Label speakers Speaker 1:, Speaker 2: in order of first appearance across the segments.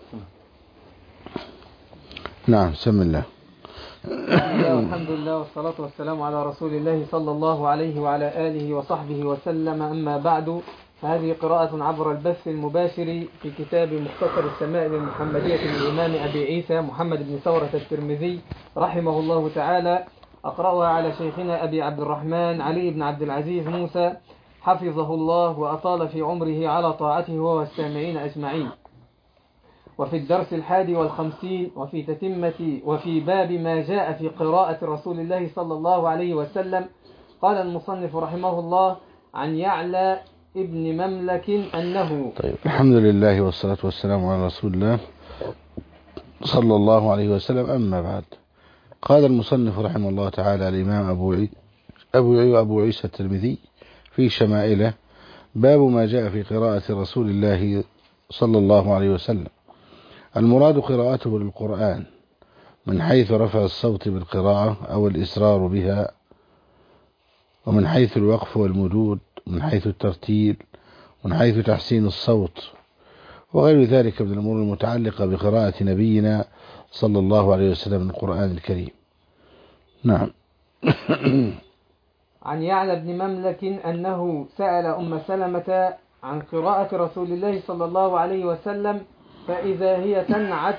Speaker 1: نعم، بسم الله.
Speaker 2: والحمد لله والصلاة والسلام على رسول الله صلى الله عليه وعلى آله وصحبه وسلم. أما بعد، هذه قراءة عبر البث المباشر في كتاب مختصر الشمائل المحمدية للإمام أبي عيسى محمد بن ثورة الترمذي رحمه الله تعالى. أقرأها على شيخنا أبي عبد الرحمن علي بن عبد العزيز موسى حفظه الله وأطال في عمره على طاعته والسامعين أجمعين. وفي الدرس 51 وفي تتمة وفي باب ما جاء في قراءة رسول الله صلى الله عليه وسلم، قال المصنف رحمه الله: عن يعلى ابن مملك أنه.
Speaker 1: طيب، الحمد لله والصلاة والسلام على رسول الله صلى الله عليه وسلم. أما بعد، قال المصنف رحمه الله تعالى الإمام أبو عيسى الترمذي في شمائله: باب ما جاء في قراءة رسول الله صلى الله عليه وسلم. المراد قراءته للقرآن من حيث رفع الصوت بالقراءة أو الإسرار بها، ومن حيث الوقف والمدود، من حيث الترتيل، من حيث تحسين الصوت، وغير ذلك من الأمور المتعلقة بقراءة نبينا صلى الله عليه وسلم من القرآن الكريم. نعم.
Speaker 2: عن يعلى بن مملك أنه سأل أم سلمة عن قراءة رسول الله صلى الله عليه وسلم، فإذا هي تنعت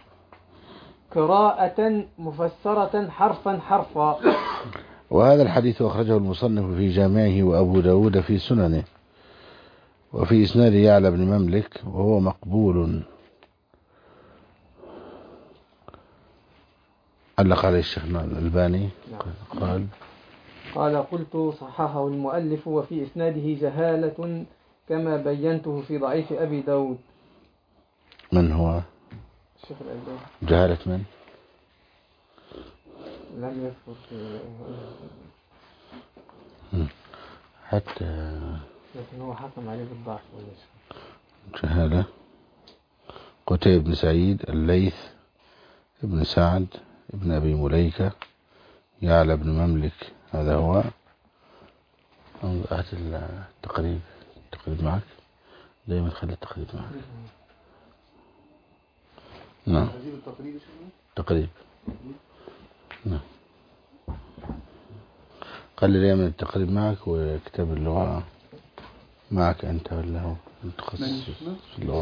Speaker 2: قراءة مفسرة حرفا حرفا.
Speaker 1: وهذا الحديث أخرجه المصنف في جامعه وأبو داود في سننه، وفي إسناد يعلى بن مملك وهو مقبول. علق عليه الشيخ الألباني
Speaker 2: قال قلت صححه المؤلف وفي إسناده جهالة كما بينته في ضعيف أبي داود.
Speaker 1: من هو
Speaker 2: الشيخ الألباني؟
Speaker 1: جهالة من؟
Speaker 2: لم يذكر
Speaker 1: حتى،
Speaker 2: لكن هو حكم عليه بالضعف.
Speaker 1: جهالة قتيبة بن سعيد، الليث ابن سعد ابن أبي مليكة، يعلى بن مملك، هذا هو. هات التقريب معك، دائما تخلي التقريب معك. نعم، تقريب. نعم، خلي دائما التقريب معك، وكتاب اللغة معك أنت ولا هو متخصص في اللغة؟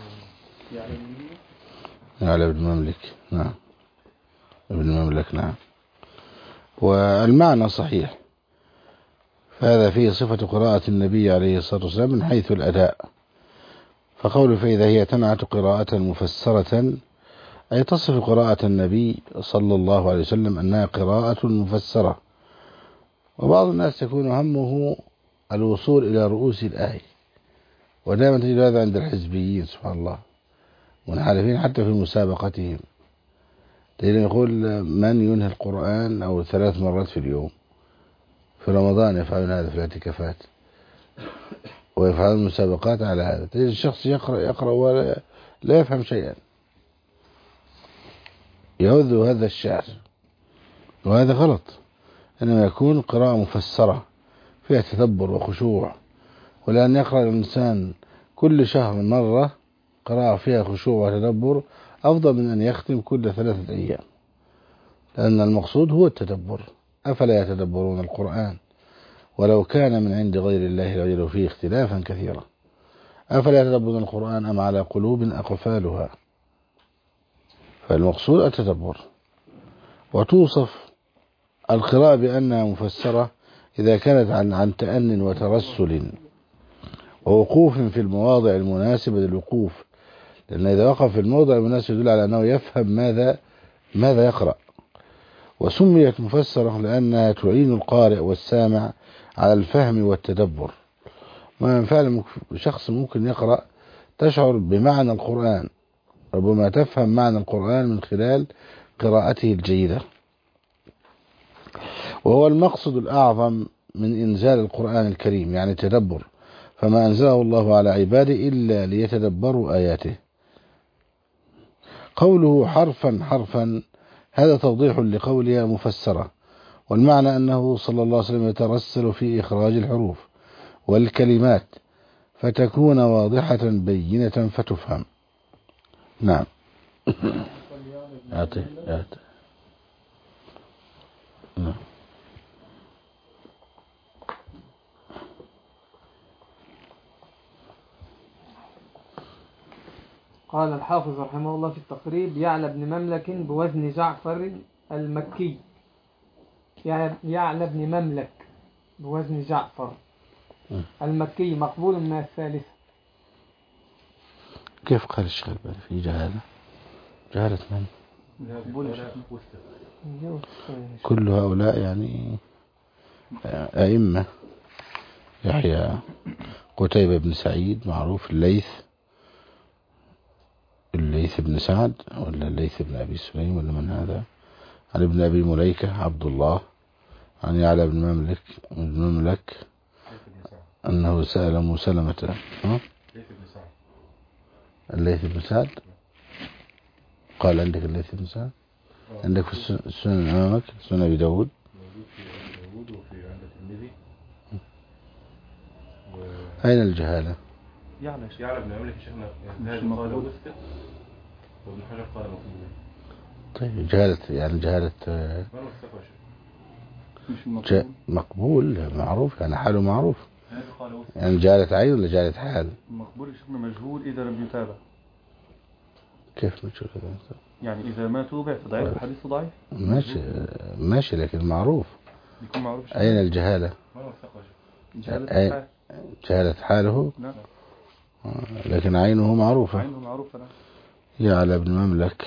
Speaker 1: يعلى بن مملك. نعم، ابن مملك. نعم، والمعنى صحيح، فهذا فيه صفة قراءة النبي عليه الصلاة والسلام من حيث الأداء، فقوله فإذا هي تنعت قراءة مفسرة أي تصف قراءة النبي صلى الله عليه وسلم أنها قراءة مفسرة. وبعض الناس يكون همه الوصول إلى رؤوس الآية، ودائما تجد هذا عند الحزبيين سبحان الله، منحرفين حتى في مسابقتهم. تجد يقول من ينهي القرآن أو 3 مرات في اليوم. في رمضان يفعلون هذا في الاعتكافات، ويفعلون مسابقات على هذا. تجد الشخص يقرأ ولا يفهم شيئا، يهذ هذا الشعر، وهذا غلط. إنما يكون قراءة مفسرة فيها تدبر وخشوع، ولأن يقرأ الإنسان كل شهر مرة قراءة فيها خشوع وتدبر أفضل من أن يختم كل 3 أيام، لأن المقصود هو التدبر. أفلا يتدبرون القرآن ولو كان من عند غير الله لوجدوا فيه اختلافا كثيرا. أفلا يتدبرون القرآن أم على قلوب أقفالها. فالمقصود التدبر. وتوصف القراءة بأنها مفسرة إذا كانت عن تأن وترسل ووقوف في المواضع المناسبة للوقوف، لأن إذا وقف في الموضع المناسب يدل على أنه يفهم ماذا يقرأ. وسميت مفسرة لأنها تعين القارئ والسامع على الفهم والتدبر. ما فعلا شخص ممكن يقرأ تشعر بمعنى القرآن، ربما تفهم معنى القرآن من خلال قراءته الجيدة. وهو المقصد الأعظم من إنزال القرآن الكريم، يعني التدبر، فما أنزله الله على عباده إلا ليتدبروا آياته. قوله حرفا حرفا هذا توضيح لقولها مفسرة، والمعنى أنه صلى الله عليه وسلم يترسل في إخراج الحروف والكلمات فتكون واضحة بينة فتفهم. نعم. أعطي. نعم.
Speaker 2: قال الحافظ رحمه الله في التقريب: يعلى بن مملك بوزن جعفر المكي. يعلى بن مملك بوزن جعفر المكي مقبول من الثالثة.
Speaker 1: كيف قال الشيخ الباني في جهالة من؟ كل هؤلاء يعني أئمة. يحيى قتيبة بن سعيد معروف. الليث بن سعد ولا الليث بن أبي سليم ولا من هذا؟ عن ابن أبي مليكة عبد الله عن يعلى بن مملك أنه سأل أم سلمة. الليث بن سعد قال عندك الليث بن سعد عندك في السنن أمامك سنن أبي داود
Speaker 3: وفي عند الترمذي.
Speaker 1: أين الجهالة؟
Speaker 3: يعلى بن مملك شيخنا هذا قال وثق وابن حجر قال مقبول.
Speaker 1: طيب جهالة مقبول معروف يعني حاله معروف. يعني جهالة عين ولا جهالة حال؟
Speaker 4: مقبول شيخنا مجهول إذا لم يتابع.
Speaker 1: كيف مجهول هذا؟
Speaker 4: يعني إذا ما توبع فضعيف الحديث ضعيف.
Speaker 1: ماشي لكن معروف.
Speaker 4: يكون معروف.
Speaker 1: أين الجهالة؟ جهالة حاله.
Speaker 4: نعم.
Speaker 1: لكن عينه معروفة.
Speaker 4: نعم.
Speaker 1: يعلى بن مملك،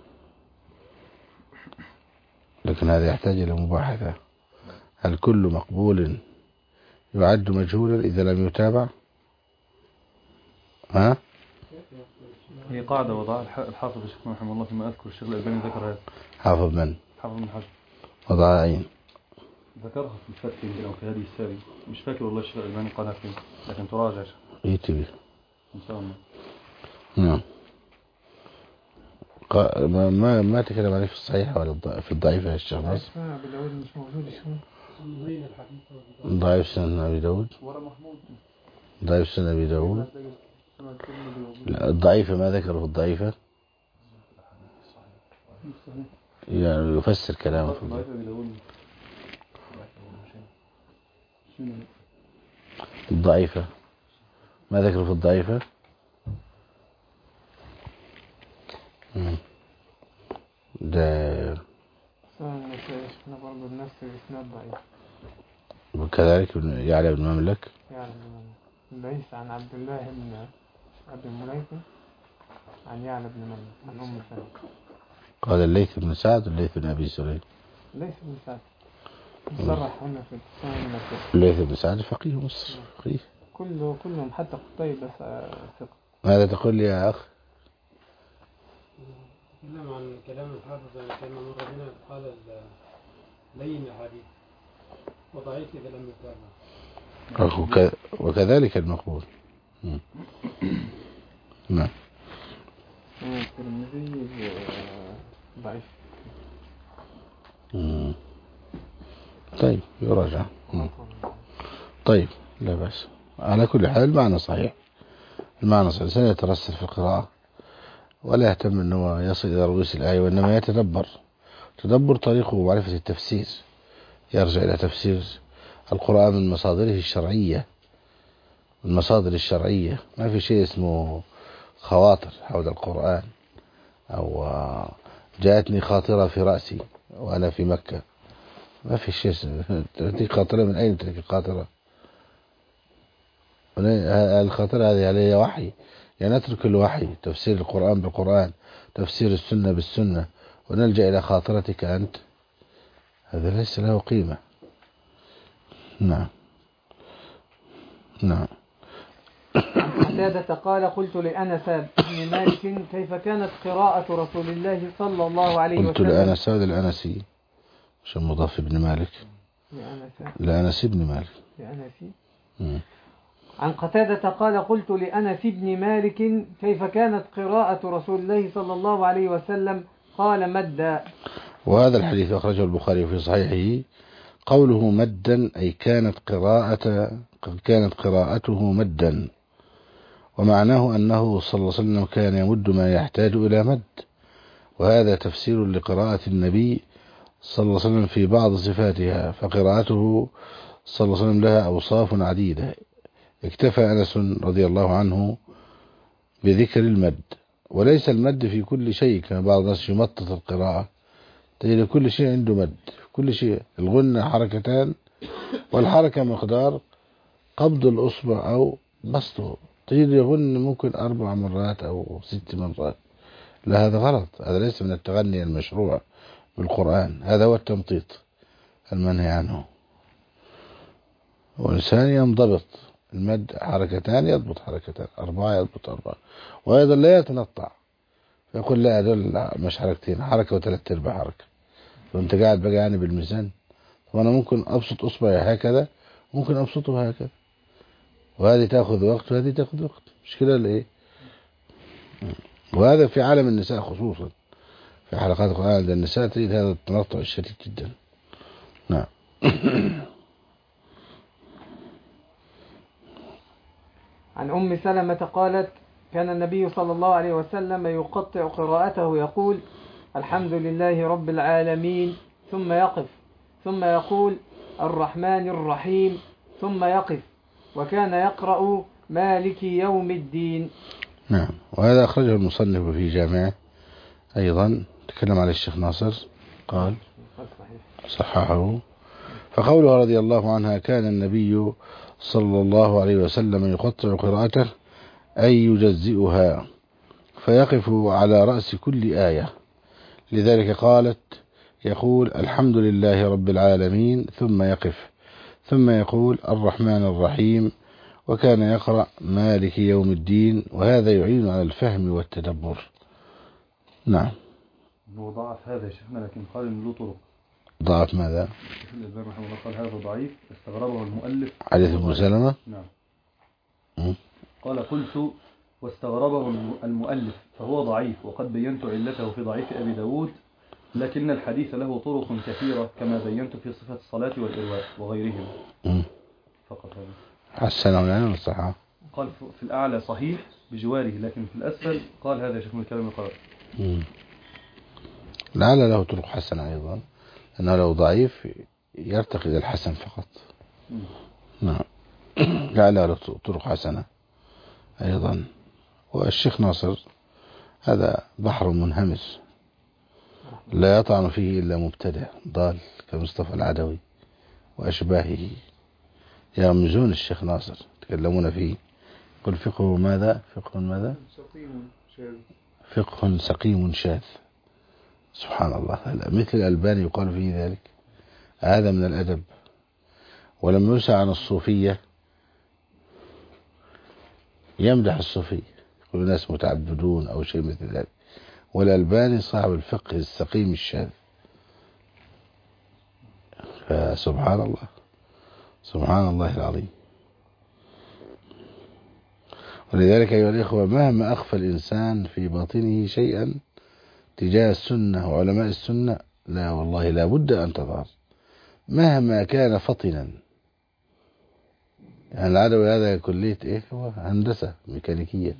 Speaker 1: لكن هذا يحتاج إلى مباحثة. هل كل مقبول يعد مجهولا إذا لم يتابع؟
Speaker 4: هي قاعدة وضعها الحافظ الشيخ رحمه الله فيما أذكر. الشيخ الألباني ذكر هذا.
Speaker 1: حافظ من؟
Speaker 4: حافظ بن حجر.
Speaker 1: وضعها أين؟
Speaker 4: ذكرها في الفتح أو في هذه السابي. مش فاكر والله الشيخ الألباني قالها فين، لكن تراجع
Speaker 1: يتبه
Speaker 4: إن شاء الله.
Speaker 1: نعم. ما تكلم عليه في الصحيح ولا في الضعيف يا الشيخ ناصر؟
Speaker 2: مش موجود
Speaker 1: ضعيف سنن أبي داود. ضعيف سنن أبي داود. الضعيفة ما ذكره الضعيفة يعني يفسر كلامه في الضعيفة. ما ذكره في الضعيفة؟ ده وكذلك يعلى بن مملك
Speaker 2: ليس عن عبد الله بن أبي مليكة عن يعلى بن مملك عن أم سلمة.
Speaker 1: قال الليث بن سعد الليث بن أبي سليم.
Speaker 2: الليث بن سعد صرح هنا في السنة.
Speaker 1: الليث بن سعد فقيه مصر فقيه
Speaker 2: كلهم حتى قتيبة ثقة.
Speaker 1: ماذا تقول لي يا أخ؟
Speaker 5: تكلم عن كلام الحافظ كما مر بنا قال لين الحديث وضعيف إذا لم يتابع.
Speaker 1: وكذلك المقبول. نعم.
Speaker 2: الترمذي ضعيف.
Speaker 1: طيب يراجع. طيب لا بأس. على كل حال المعنى صحيح. سيترسل في القراءة ولا يهتم أنه يصل إلى رؤوس الآية، وإنما تدبر طريقه معرفة التفسير. يرجع إلى تفسير القرآن من مصادره الشرعية. ما في شيء اسمه خواطر حول القرآن أو جاءتني خاطرة في رأسي وأنا في مكة. ما في شيء. تأتي خاطرة من أين تأتي الخاطرة؟ الخاطرة هذه عليها وحي، يعني نترك الوحي تفسير القرآن بالقرآن، تفسير السنة بالسنة، ونلجأ إلى خاطرتك أنت. هذا ليس له قيمة. نعم.
Speaker 2: قتادة قال: قلت لأنس بن مالك كيف كانت قراءة رسول الله صلى الله عليه وسلم.
Speaker 1: قلت لأنس هذا الأنسي مش مضاف ابن مالك. لأنس بن مالك.
Speaker 2: عن قتادة قال: قلت لأنس بن مالك كيف كانت قراءة رسول الله صلى الله عليه وسلم؟ قال: مدا.
Speaker 1: وهذا الحديث أخرجه البخاري في صحيحه. قوله مدا أي كانت قراءته مدا. ومعناه أنه صلى الله عليه وسلم كان يمد ما يحتاج إلى مد، وهذا تفسير لقراءة النبي صلى الله عليه وسلم في بعض صفاتها، فقراءته صلى الله عليه وسلم لها أوصاف عديدة. اكتفى أنس رضي الله عنه بذكر المد، وليس المد في كل شيء كما بعض الناس يمطط القراءة، تجد كل شيء عنده مد، كل شيء. الغنة حركتان، والحركة مقدار قبض الأصبع أو بسطه، تجد يغن ممكن 4 مرات أو 6 مرات. لا، هذا غلط، هذا ليس من التغني المشروع بالقرآن، هذا هو التمطيط المنهي عنه. والإنسان ينضبط، المد حركتان يضبط حركتان، 4 يضبط 4، وأيضا لا يتنطع فيقول لا هذول مش حركتين، حركة و3/4 حركة، وانت قاعد بقى يعني بالميزان. وأنا ممكن أبسط أصبعي هكذا، ممكن أبسطه هكذا، وهذه تأخذ وقت وهذه تأخذ وقت، مش كده ولا إيه؟ وهذا في عالم النساء خصوصا، في حلقات القرآن عند النساء تجد هذا التنطع الشديد جدا. نعم.
Speaker 2: عن أم سلمة قالت: كان النبي صلى الله عليه وسلم يقطع قراءته يقول: الحمد لله رب العالمين، ثم يقف، ثم يقول: الرحمن الرحيم، ثم يقف، وكان يقرأ مالك يوم الدين.
Speaker 1: نعم. وهذا أخرجه المصنف في جامعه أيضا، تكلم على الشيخ ناصر قال صححه. فقوله رضي الله عنها: كان النبي صلى الله عليه وسلم يقطع قراءته أي يجزئها، فيقف على رأس كل آية، لذلك قالت يقول: الحمد لله رب العالمين، ثم يقف، ثم يقول: الرحمن الرحيم، وكان يقرأ مالك يوم الدين. وهذا يعين على الفهم والتدبر. نعم.
Speaker 4: هو ضعف هذا يا شيخنا، لكن قال إن له طرق.
Speaker 1: ضعف ماذا؟
Speaker 4: الشيخ الألباني رحمه الله قال هذا ضعيف، استغربه المؤلف.
Speaker 1: حديث ابن سلمة.
Speaker 4: نعم. قال: قلت واستغربه المؤلف فهو ضعيف، وقد بينت علته في ضعيف أبي داود، لكن الحديث له طرق كثيرة كما بينت في صفة الصلاة والإرواء وغيرهم. فقط هذا.
Speaker 1: حسنه يعني الصحة.
Speaker 4: قال في الأعلى صحيح بجواره، لكن في الأسفل قال هذا شيخ من الكلام القرار.
Speaker 1: لعل له طرق حسنة أيضا، أنه لو ضعيف يرتقي إلى الحسن فقط. نعم. لعل له طرق حسنة أيضا. والشيخ ناصر هذا بحر منهمس لا يطعن فيه إلا مبتدع ضال كمصطفى العدوي وأشباهه، يرمزون الشيخ ناصر، يتكلمون فيه، قل فقه ماذا؟ فقه ماذا؟ فقه سقيم شاذ. سبحان الله، مثل الألباني يقال فيه ذلك. هذا من الأدب. ولما يسأل عن الصوفية يمدح الصوفية، يقول الناس متعبدون أو شيء مثل ذلك، والألباني صاحب الفقه السقيم الشاذ. فسبحان الله، سبحان الله العظيم. ولذلك أيها الإخوة، مهما أخفى الإنسان في باطنه شيئا تجاه السنة وعلماء السنة، لا والله لا بد أن تظهر مهما كان فطنا. يعني العدوي هذا كلية إيه؟ هو هندسة ميكانيكية،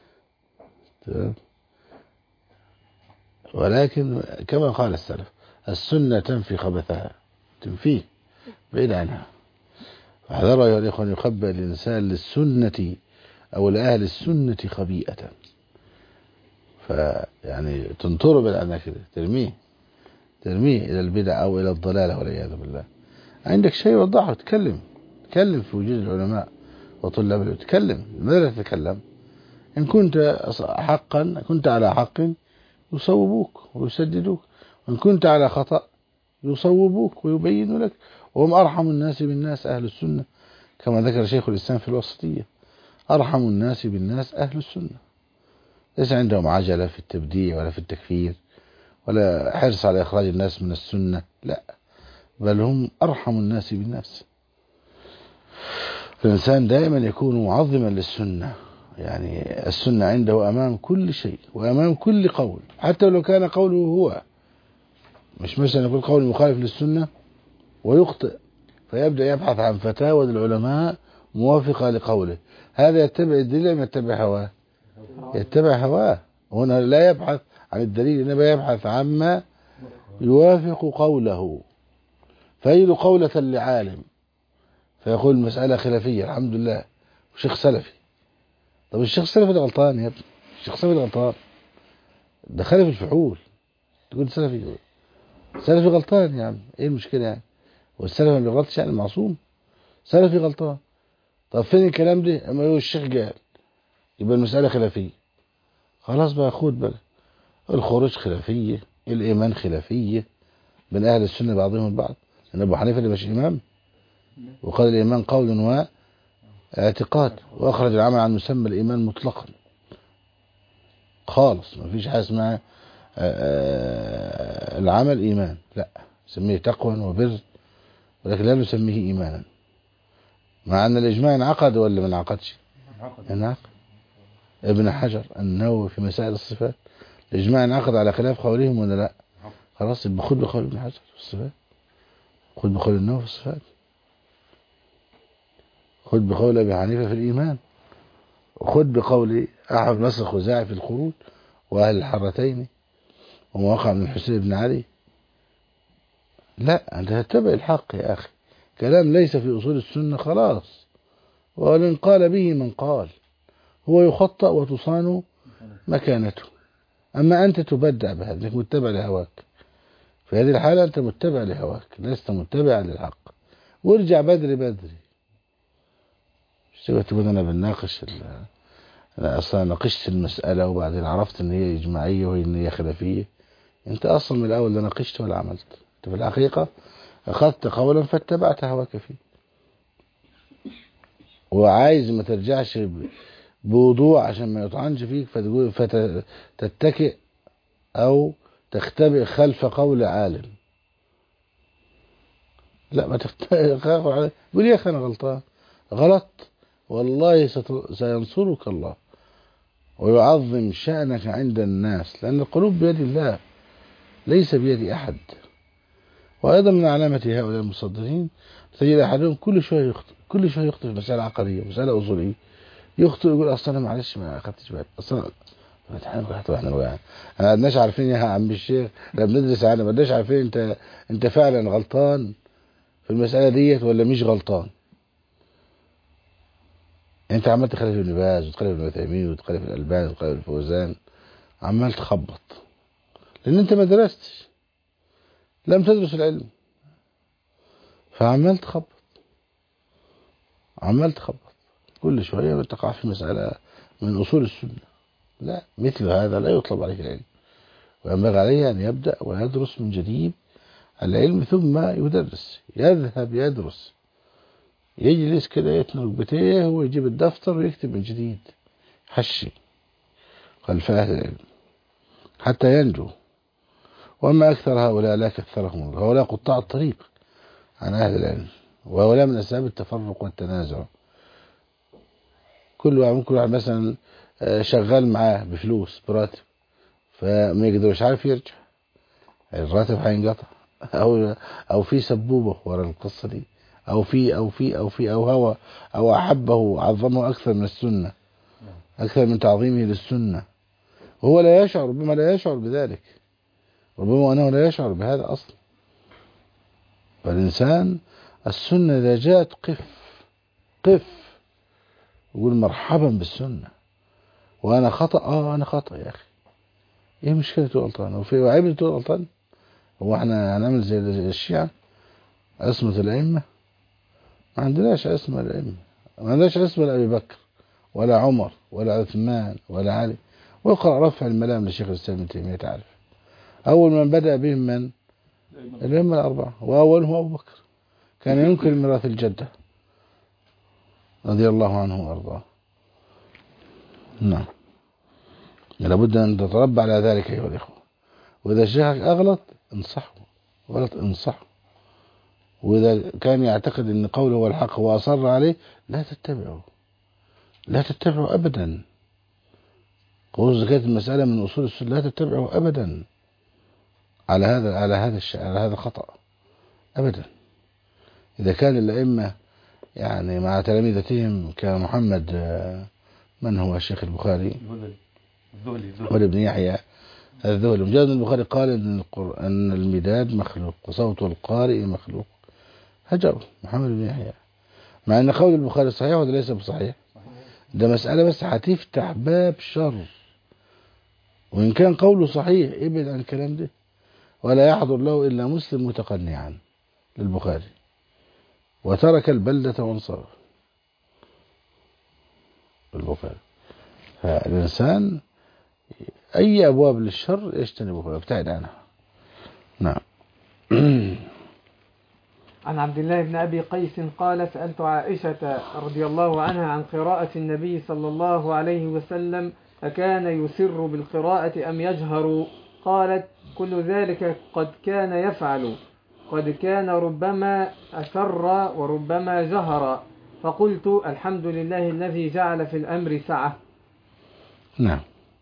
Speaker 1: ولكن كما قال السلف: السنة تنفي خبثها، تنفيه بعيد عنها. فاحذروا أيها الإخوة أن يخبئ الإنسان للسنة أو لأهل السنة خبيئة، فيعني تنطره بالعناكب، ترميه إلى البدع أو إلى الضلالة والعياذ بالله. عندك شيء وضحه، تكلم في وجود العلماء وطلاب العلم، تكلم. ماذا تتكلم؟ إن كنت على حق يصوبوك ويسددوك، وإن كنت على خطأ يصوبوك ويبينوا لك. وهم أرحم الناس بالناس أهل السنة، كما ذكر شيخ الإسلام في الوسطية: أرحم الناس بالناس أهل السنة. ليس عندهم عجلة في التبديع ولا في التكفير ولا حرص على إخراج الناس من السنة، لا، بل هم أرحم الناس بالناس. الإنسان دائما يكون معظما للسنة، يعني السنة عنده أمام كل شيء وأمام كل قول، حتى لو كان قوله هو، مش مثلا يقول قول مخالف للسنة ويخطئ فيبدأ يبحث عن فتاوى العلماء موافقة لقوله، هذا يتبع الدليل أم يتبع هواه؟ يتبع هواه. هنا لا يبحث عن الدليل، إنما يبحث عما يوافق قوله. فيجد قولة لعالم فيقول المسألة خلافية، الحمد لله، وشيخ سلفي. طب الشيخ السلفي ده غلطان يا ابني، الشيخ السلفي ده غلطان، ده خالف الفحول، تقول سلفي سلفي غلطان يا عم، ايه المشكلة يعني؟ والسلفي ما بيغلطش يعني معصوم؟ سلفي غلطان. طب فين الكلام ده؟ اما يقول الشيخ قال يبقى المسألة خلافية. خلاص بقى خد بقى، الخروج خلافية، الإيمان خلافية بين أهل السنة بعضهم البعض، لأن أبو حنيفة اللي مش إمام وقال الإيمان قول واعتقاد، وأخرج العمل عن مسمى الإيمان مطلقا خالص، ما فيش حاجة اسمها العمل إيمان، لا، سميه تقوى وبر، ولكن لا نسميه إيمانا، مع أن الإجماع انعقد ولا ما انعقدش؟ انعقد. ابن حجر النووي في مسائل الصفات الإجماع انعقد على خلاف قولهم ولا لا؟ خلاص يبقى خد بقول ابن حجر في الصفات، خد بقول النووي في الصفات، خد بقول أبي حنيفة في الإيمان، وخد بقول أحمد نصر الخزاعي في الخروج وأهل الحرتين وما وقع من الحسين بن علي. لا، أنت تتبع الحق يا أخي، كلام ليس في أصول السنة خلاص، ولن قال به من قال، هو يخطأ وتصان مكانته. أما أنت تبدع بهذا أنك متبع لهواك، في هذه الحالة أنت متبع لهواك، لست متبعا للحق. وارجع بدري بدري، مش تقول أنا بناقش أنا أصلا ناقشت المسألة وبعدين عرفت إن هي إجماعية وهي إن هي خلافية. أنت أصلا من الأول لا ناقشت ولا عملت، أنت في الحقيقة أخذت قولا فاتبعت هواك فيه، وعايز ما ترجعش بوضوح عشان ما يطعنش فيك فتقول فتتكئ أو تختبئ خلف قول عالم. لا، ما تختبئ خلف قول عالم، قول يا أخي أنا غلطان، غلط والله سينصرك الله ويعظم شأنك عند الناس، لأن القلوب بيد الله ليس بيد أحد. وأيضا من علامة هؤلاء المصدرين تجد أحدهم كل شوية يخطئ في مسألة عقدية، مسألة أصولية، يخطئ يقول أصلا أنا معلش ما أخدتش بالي، أصلا احنا ما عدناش عارفين يا عم الشيخ، لما بندرس ما عدناش عارفين أنت فعلا غلطان في المسألة ديت ولا مش غلطان. أنت عمال تخالف ابن باز وتخالف ابن عثيمين وتخالف الألباني وتخالف الفوزان، عمال تخبط لأن أنت ما درستش، لم تدرس العلم، فعمال تخبط كل شوية تقع في مسألة من أصول السنة. لا، مثل هذا لا يطلب عليه العلم، وينبغي عليه أن يبدأ ويدرس من جديد العلم ثم يدرس، يذهب يدرس، يجلس كده يتنى ركبتيه ويجيب الدفتر ويكتب من جديد حشي خلف أهل العلم حتى ينجو. وأما أكثر هؤلاء لا كثرهم الله، هؤلاء قطاع الطريق عن أهل العلم، وهؤلاء من أسباب التفرق والتنازع. كل واحد مثلا شغال معاه بفلوس براتب، فما يقدرش عارف يرجع، الراتب هينقطع، أو في سبوبة ورا القصة دي، أو هوى، أو أحبه عظمه أكثر من السنة، أكثر من تعظيمه للسنة، وهو لا يشعر، ربما لا يشعر بذلك، ربما أنه لا يشعر بهذا أصلا. فالإنسان السنة إذا جاءت قف يقول مرحبا بالسنة، وأنا خطأ أنا خطأ يا أخي، إيه مشكلة تقول غلطان؟ وفي عيب تقول غلطان؟ هو إحنا هنعمل زي الشيعة عصمة الأئمة؟ ما عندناش عصمة الأئمة، ما عندناش عصمة لأبي بكر ولا عمر ولا عثمان ولا علي. واقرأ رفع الملام لشيخ الإسلام ابن تيمية تعرف أول من بدأ بهم من؟ الأئمة الأربعة، وأولهم أبو بكر، كان ينكر ميراث الجدة رضي الله عنه وأرضاه. نعم، لابد أن تتربى على ذلك أيها الإخوة. وإذا شيخك أغلط انصحه، وإذا كان يعتقد أن قوله هو الحق وأصر عليه لا تتبعه أبدا. قول زكاة المسألة من أصول السنة، لا تتبعه أبدا على هذا الخطأ أبدا. إذا كان الأئمة يعني مع تلامذتهم كمحمد من هو الشيخ البخاري
Speaker 4: الذهلي
Speaker 1: بن يحيى الذهلي. مجاهد البخاري قال أن المداد مخلوق وصوت القارئ مخلوق، هجر محمد بن يحيى، مع أن قول البخاري صحيح ولا ليس بصحيح. ده مسألة بس هتفتح باب شر، وإن كان قوله صحيح ابعد عن الكلام ده، ولا يحضر له إلا مسلم متقنعا للبخاري وترك البلدة وانصرف البخاري. فالإنسان أي أبواب للشر يجتنبها ويبتعد عنها. نعم.
Speaker 2: عن عبد الله بن أبي قيس قال: سألت عائشة رضي الله عنها عن قراءة النبي صلى الله عليه وسلم أكان يسر بالقراءة أم يجهر؟ قالت: كل ذلك قد كان يفعل، قد كان ربما أسر وربما جهر. فقلت: الحمد لله الذي جعل في الأمر سعة.
Speaker 1: نعم.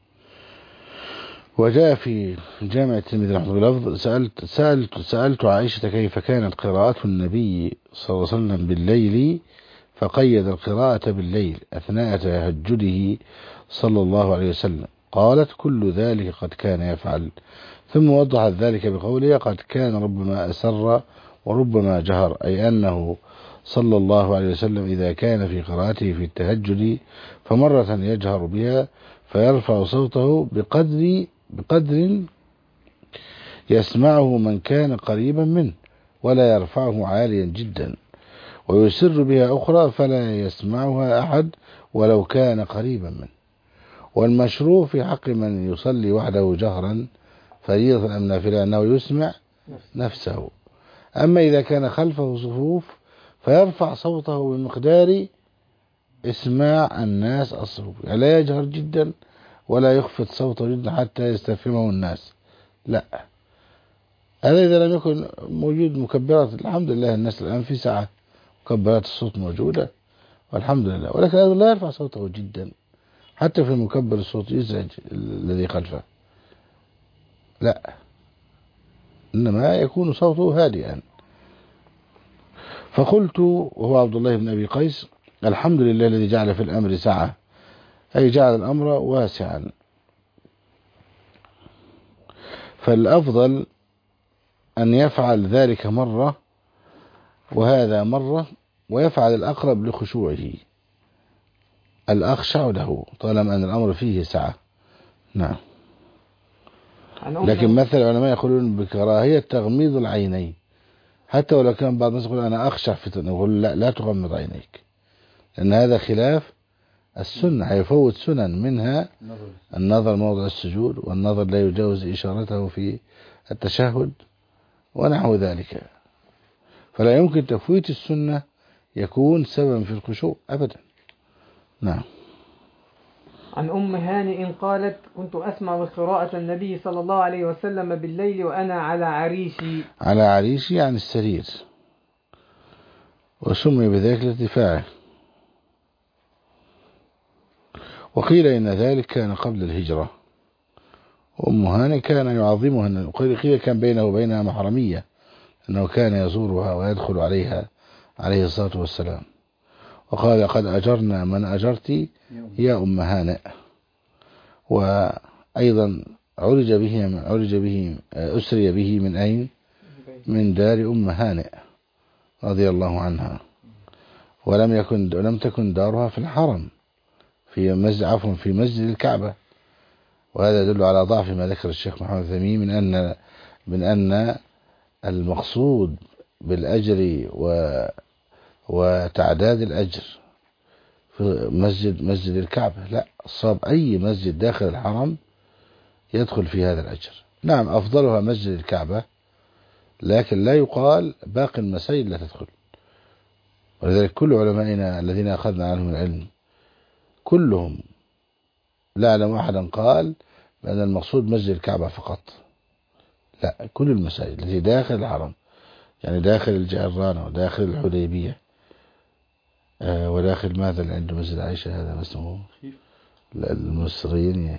Speaker 1: وجاء في جامع الترمذي رحمه الله لفظ: سألت عائشة كيف كانت قراءة النبي صلى الله عليه وسلم بالليل، فقيد القراءة بالليل أثناء تهجده صلى الله عليه وسلم. قالت: كل ذلك قد كان يفعل. ثم وضحت ذلك بقوله: قد كان ربما أسر وربما جهر، أي أنه صلى الله عليه وسلم إذا كان في قراءته في التهجد فمرة يجهر بها فيرفع صوته بقدر يسمعه من كان قريبا منه ولا يرفعه عاليا جدا، ويسر بها أخرى فلا يسمعها أحد ولو كان قريبا منه. والمشروع في حق من يصلي وحده جهرا فريضة أم نافلة أنه يسمع نفسه. أما إذا كان خلفه صفوف فيرفع صوته بمقدار إسماع الناس الصفوف، يعني لا يجهر جدا ولا يخفض صوته جدا حتى يستفهمه الناس، لا. هذا إذا لم يكن موجود مكبرات. الحمد لله الناس الآن في ساعة مكبرات الصوت موجودة والحمد لله، ولكن هذا لا يرفع صوته جدا حتى في مكبر الصوت يزعج الذي خلفه، لا، إنما يكون صوته هادئا. فقلت وهو عبد الله بن أبي قيس: الحمد لله الذي جعل في الأمر سعة، أي جعل الأمر واسعا. فالأفضل أن يفعل ذلك مرة وهذا مرة، ويفعل الأقرب لخشوعه الأخشع له طالما أن الأمر فيه سعة. نعم. لكن مثل العلماء يقولون بكراهية تغميض العينين، حتى ولو كان بعض الناس يقول أنا أخشع فتن، يقول لا تغمض عينيك، لأن هذا خلاف السنة، هيفوت سنن منها النظر موضع السجود، والنظر لا يجاوز إشارته في التشهد ونحو ذلك، فلا يمكن تفويت السنة يكون سببا في الخشوع أبدا. نعم.
Speaker 2: عن أم هانئ قالت: كنت أسمع قراءة النبي صلى الله عليه وسلم بالليل وأنا على عريشي.
Speaker 1: على عريشي يعني السرير، وسمي بذلك لارتفاعه. وقيل إن ذلك كان قبل الهجرة. أم هانئ كان يعظمها، قيل كان بينه وبينها محرمية، أنه كان يزورها ويدخل عليها عليه الصلاة والسلام. وقال: قد أجرنا من أجرت يا أم هانئ. وأيضا أسري به من أين؟ من دار أم هانئ رضي الله عنها، ولم تكن دارها في الحرم، في مسجد الكعبة. وهذا يدل على ضعف ما ذكر الشيخ محمد الثمين من أن المقصود بالأجر وتعداد الأجر في مسجد الكعبة، لا، الصواب أي مسجد داخل الحرم يدخل في هذا الأجر. نعم، أفضلها مسجد الكعبة، لكن لا يقال باقي المساجد لا تدخل. ولذلك كل علمائنا الذين أخذنا عنهم العلم كلهم لا أعلم أحدا قال بأن المقصود مسجد الكعبة فقط، لا، كل المساجد التي داخل الحرم، يعني داخل الجعرانة وداخل الحديبية وداخل ماذا اللي عنده مسجد عائشة، هذا ما اسمه المصريين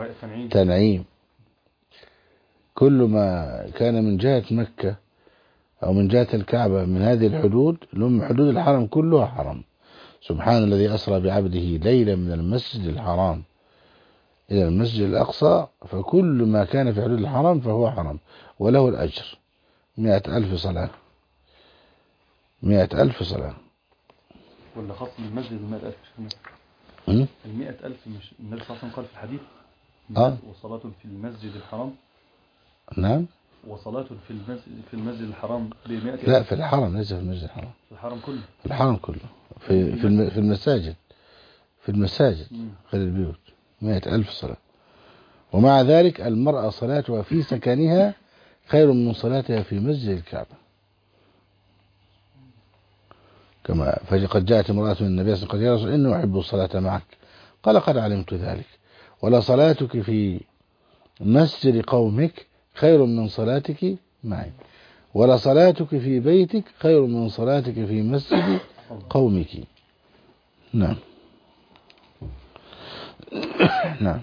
Speaker 1: تنعيم. كل ما كان من جهة مكة أو من جهة الكعبة من هذه الحدود لهم حدود الحرم كلها حرم. سبحان الذي أسرى بعبده ليلا من المسجد الحرام إلى المسجد الأقصى، فكل ما كان في حدود الحرم فهو حرم وله الأجر 100,000 صلاة. 100,000 صلاة.
Speaker 4: ولا خاص بالمسجد 100,000 100,000 مش النبي صلى الله عليه وسلم قال في الحديث وصلاة في المسجد الحرام.
Speaker 1: نعم.
Speaker 4: وصلاة في المسجد الحرام ب100,000.
Speaker 1: لا في الحرم، ليس في المسجد الحرام.
Speaker 4: في الحرم كله.
Speaker 1: في الحرم كله. في المساجد. في المساجد غير البيوت 100,000 صلاة. ومع ذلك المرأة صلاتها في سكنها خير من صلاتها في مسجد الكعبة. كما فقد جاءت امرأة من النبي صلى الله عليه وسلم: يا رسول إني أحب الصلاة معك. قال: قد علمت ذلك، ولا صلاتك في مسجد قومك خير من صلاتك معي، ولا صلاتك في بيتك خير من صلاتك في مسجد قومك. نعم. نعم.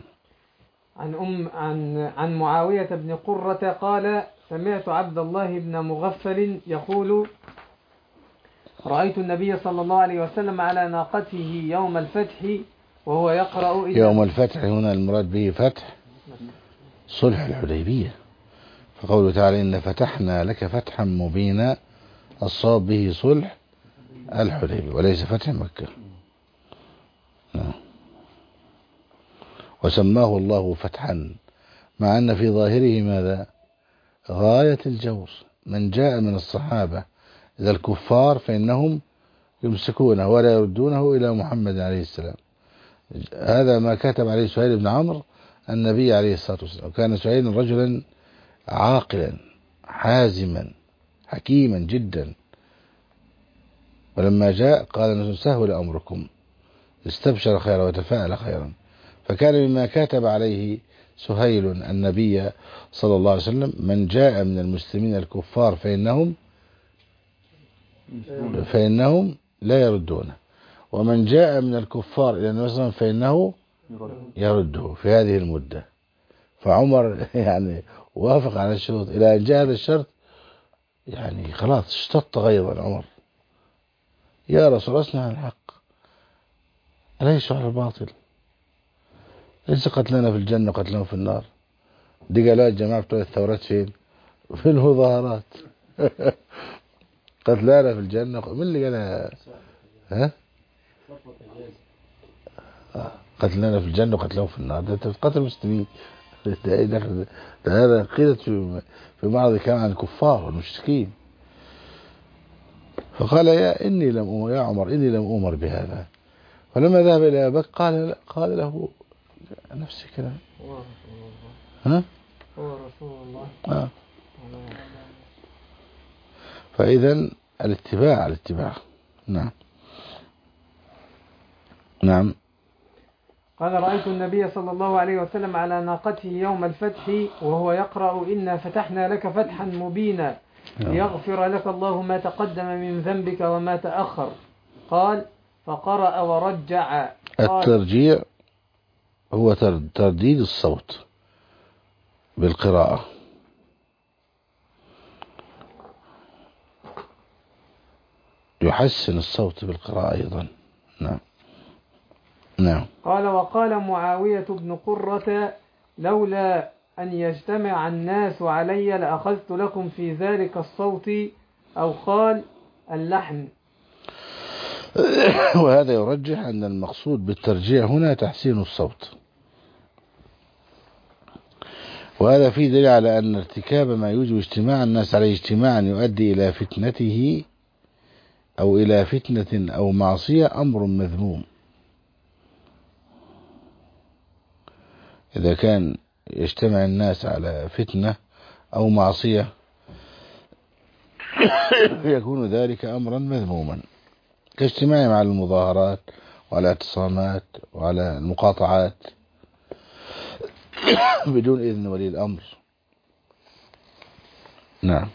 Speaker 2: عن معاوية بن قرة قال: سمعت عبد الله بن مغفل يقول: رأيت النبي صلى الله عليه وسلم على ناقته يوم الفتح وهو يقرأ
Speaker 1: يوم الفتح هنا المراد به فتح صلح الحديبية، فقوله تعالى: إن فتحنا لك فتحا مبينا، الصواب به صلح الحديبية وليس فتح مكة. وسماه الله فتحا، مع أن في ظاهره ماذا؟ غاية الجور. من جاء من الصحابة إذا الكفار فإنهم يمسكونه ولا يردونه إلى محمد عليه السلام. هذا ما كتب عليه سهيل بن عمرو النبي عليه الصلاة والسلام. كان سهيل رجلا عاقلا حازما حكيما جدا، ولما جاء قال: سهل أمركم، استبشر خيرا وتفاءل خيرا. فكان مما كتب عليه سهيل النبي صلى الله عليه وسلم: من جاء من المسلمين الكفار فإنهم لا يردونه، ومن جاء من الكفار إلى النبي صلى الله عليه وسلم فإنه يرده في هذه المدة. فعمر يعني وافق على الشروط إلى أن جاء هذا الشرط، يعني خلاص اشتط غيظا عمر: يا رسول الله اصنع الحق أليس على الباطل، ليس قتلنا في الجنة قتلنا في النار. دي قالوا الجماعة بتوع الثورات فين؟ في المظاهرات. قتلانا في الجنة. من اللي قالها؟ ها؟ قتلنا في الجنة وقتلهم في النار. ده قتل المسلمين. هذا قيلت في معرض كلام عن الكفار والمشركين. فقال: يا عمر إني لم أمر بهذا. فلما ذهب إلى أبي بكر قال له نفس الكلام: ها؟
Speaker 2: هو رسول الله.
Speaker 1: فإذا الاتباع. نعم.
Speaker 2: قال: رأيت النبي صلى الله عليه وسلم على ناقته يوم الفتح وهو يقرأ: إنا فتحنا لك فتحا مبينا ليغفر لك الله ما تقدم من ذنبك وما تأخر. قال: فقرأ ورجع.
Speaker 1: الترجيع هو ترديد الصوت بالقراءة. يحسن الصوت بالقراءة أيضا. نعم.
Speaker 2: قال: وقال معاوية بن قرة: لولا أن يجتمع الناس علي لأخذت لكم في ذلك الصوت، أو قال اللحن.
Speaker 1: وهذا يرجح أن المقصود بالترجيع هنا تحسين الصوت، وهذا فيه دليل على أن ارتكاب ما يوجب اجتماع الناس عليه اجتماعا يؤدي إلى فتنته أو إلى فتنة أو معصية أمر مذموم. إذا كان يجتمع الناس على فتنة أو معصية يكون ذلك أمرا مذموما، كاجتماعهم على المظاهرات وعلى الاعتصامات وعلى المقاطعات بدون إذن ولي الأمر. نعم.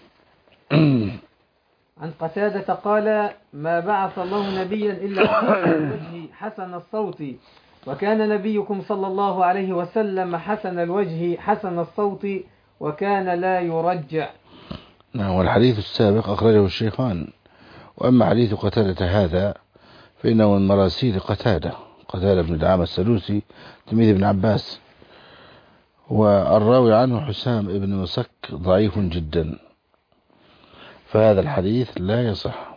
Speaker 2: عن قتادة قال: ما بعث الله نبيا إلا حسن الوجه حسن الصوت، وكان نبيكم صلى الله عليه وسلم حسن الوجه حسن الصوت، وكان لا يرجع.
Speaker 1: نعم. والحديث السابق أخرجه الشيخان. وأما حديث قتادة هذا فإنه من مراسيل قتادة بن دعامة السدوسي تلميذ ابن عباس، والراوي عنه حسام ابن مسك ضعيف جدا، فهذا الحديث لا يصح،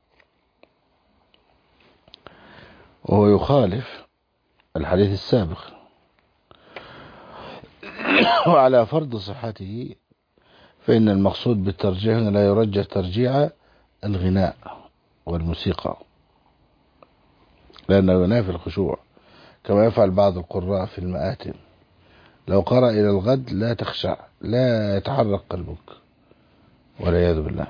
Speaker 1: وهو يخالف الحديث السابق. وعلى فرض صحته فإن المقصود بالترجيح هنا لا يرجح ترجيع الغناء والموسيقى، لأنه ينافي الخشوع كما يفعل بعض القراء في المآتم، لو قرأ إلى الغد لا تخشع، لا يتحرك قلبك والعياذ بالله.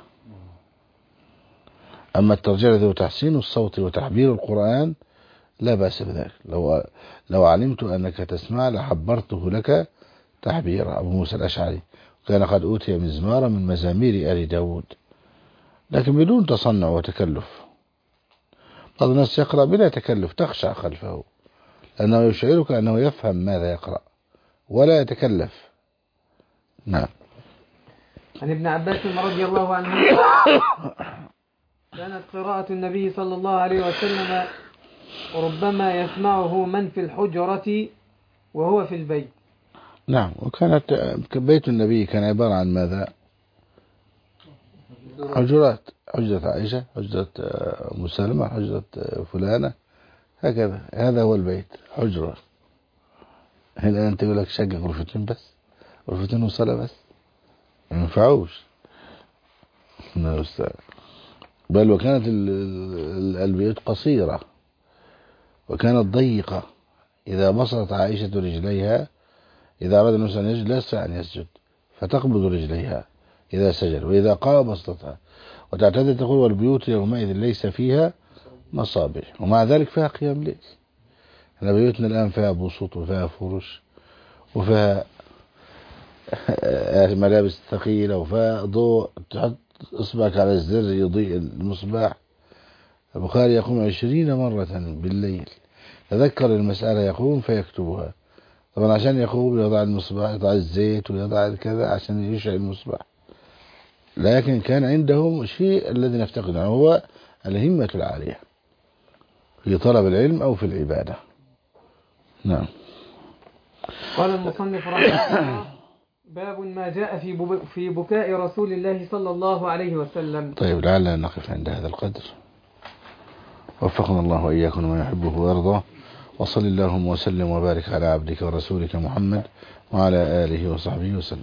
Speaker 1: أما الترجيع الذي هو تحسين الصوت وتحبير القرآن لا بأس بذلك، لو علمت أنك تسمع لحبرته لك تحبير. أبو موسى الأشعري كان قد أوتي مزمارا من مزامير آل داود، لكن بدون تصنع وتكلف. بعض الناس يقرأ بلا تكلف تخشع خلفه، لأنه يشعرك أنه يفهم ماذا يقرأ ولا يتكلف. نعم.
Speaker 2: عن ابن عباس رضي الله عنه كانت قراءة النبي صلى الله عليه وسلم ربما يسمعه من في الحجرة وهو في البيت.
Speaker 1: نعم. وكانت بيت النبي كان عبارة عن ماذا؟ حجرات، حجرة عائشة، حجرة مسلمة، حجرة فلانة، هكذا. هذا هو البيت، حجرة. هنا أنت يقول لك شقق غرفتين بس، غرفتين وصلاة بس، ما ينفعوش. بل وكانت البيوت قصيرة وكانت ضيقة. إذا بسطت عائشة رجليها، إذا أراد الناس أن يسجد لا يستطيع أن يسجد، فتقبض رجليها إذا سجد، وإذا قام بسطتها. وتعتدد تقول والبيوت يومئذ ليس فيها مصابيح، ومع ذلك فيها قيام ليل. احنا بيوتنا الآن فيها بسوط وفيها فرش وفيها ملابس ثقيلة وفيها ضوء، تحط إصبعك على الزر يضيء المصباح. البخاري يقوم 20 مرة بالليل، تذكر المسألة يقوم فيكتبها. طبعا عشان يقوم يضع المصباح، يضع الزيت ويضع كذا عشان يشعل المصباح. لكن كان عندهم شيء الذي نفتقده، هو الهمة العالية في طلب العلم أو في العبادة. نعم.
Speaker 2: قال المصنف رحمه الله: باب ما جاء في بكاء رسول الله صلى الله عليه وسلم.
Speaker 1: طيب، لعلنا نقف عند هذا القدر. وفقنا الله وإياكم ما يحبه ويرضاه، وصل اللهم وسلم وبارك على عبدك ورسولك محمد وعلى آله وصحبه وسلم.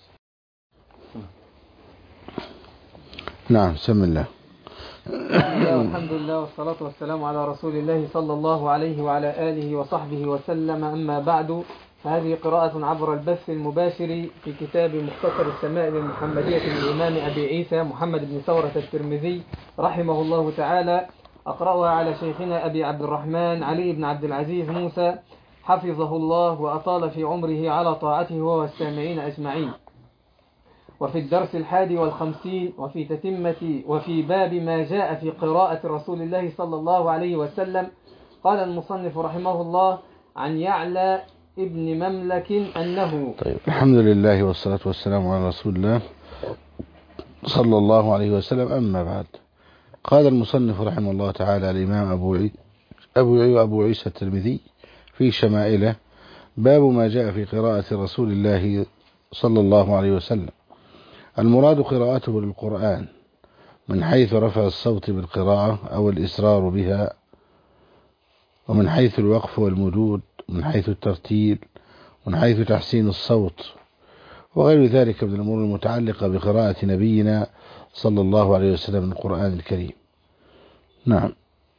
Speaker 1: نعم. سم الله.
Speaker 2: الحمد لله والصلاة والسلام على رسول الله صلى الله عليه وعلى آله وصحبه وسلم. أما بعد، هذه قراءة عبر البث المباشر في كتاب مختصر الشمائل المحمدية للإمام أبي عيسى محمد بن ثورة الترمذي رحمه الله تعالى. أقرأها على شيخنا أبي عبد الرحمن علي بن عبد العزيز موسى حفظه الله وأطال في عمره على طاعته هو والسامعين أجمعين. وفي الدرس 51 وفي تتمة وفي باب ما جاء في قراءة رسول الله صلى الله عليه وسلم، قال المصنف رحمه الله: عن يعلى ابن مملك أنه.
Speaker 1: طيب، الحمد لله والصلاة والسلام على رسول الله صلى الله عليه وسلم. أما بعد، قال المصنف رحمه الله تعالى الإمام أبو عيسى الترمذي في شمائله: باب ما جاء في قراءة رسول الله صلى الله عليه وسلم. المراد قراءته للقرآن من حيث رفع الصوت بالقراءة أو الإسرار بها، ومن حيث الوقف والمدود، من حيث الترتيل، من حيث تحسين الصوت، وغير ذلك من الأمور المتعلقة بقراءة نبينا صلى الله عليه وسلم من القرآن الكريم. نعم.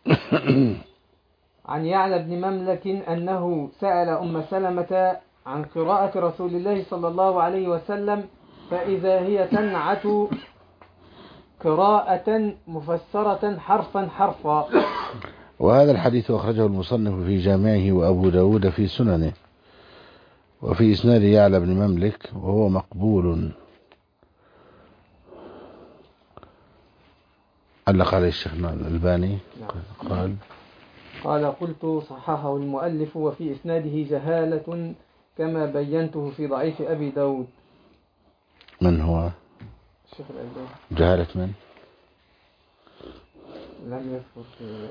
Speaker 2: عن يعلى بن مملك أنه سأل أم سلمة عن قراءة رسول الله صلى الله عليه وسلم، فإذا هي تنعت قراءة مفسرة حرفا حرفا.
Speaker 1: وهذا الحديث أخرجه المصنف في جامعه وأبو داود في سننه، وفي إسناد يعلى بن مملك وهو مقبول. علق عليه الشيخ الألباني قال
Speaker 2: قلت صححه المؤلف وفي إسناده جهالة كما بينته في ضعيف أبي داود.
Speaker 1: من هو؟
Speaker 2: الشيخ الألباني.
Speaker 1: جهالة من؟
Speaker 2: لم يذكر في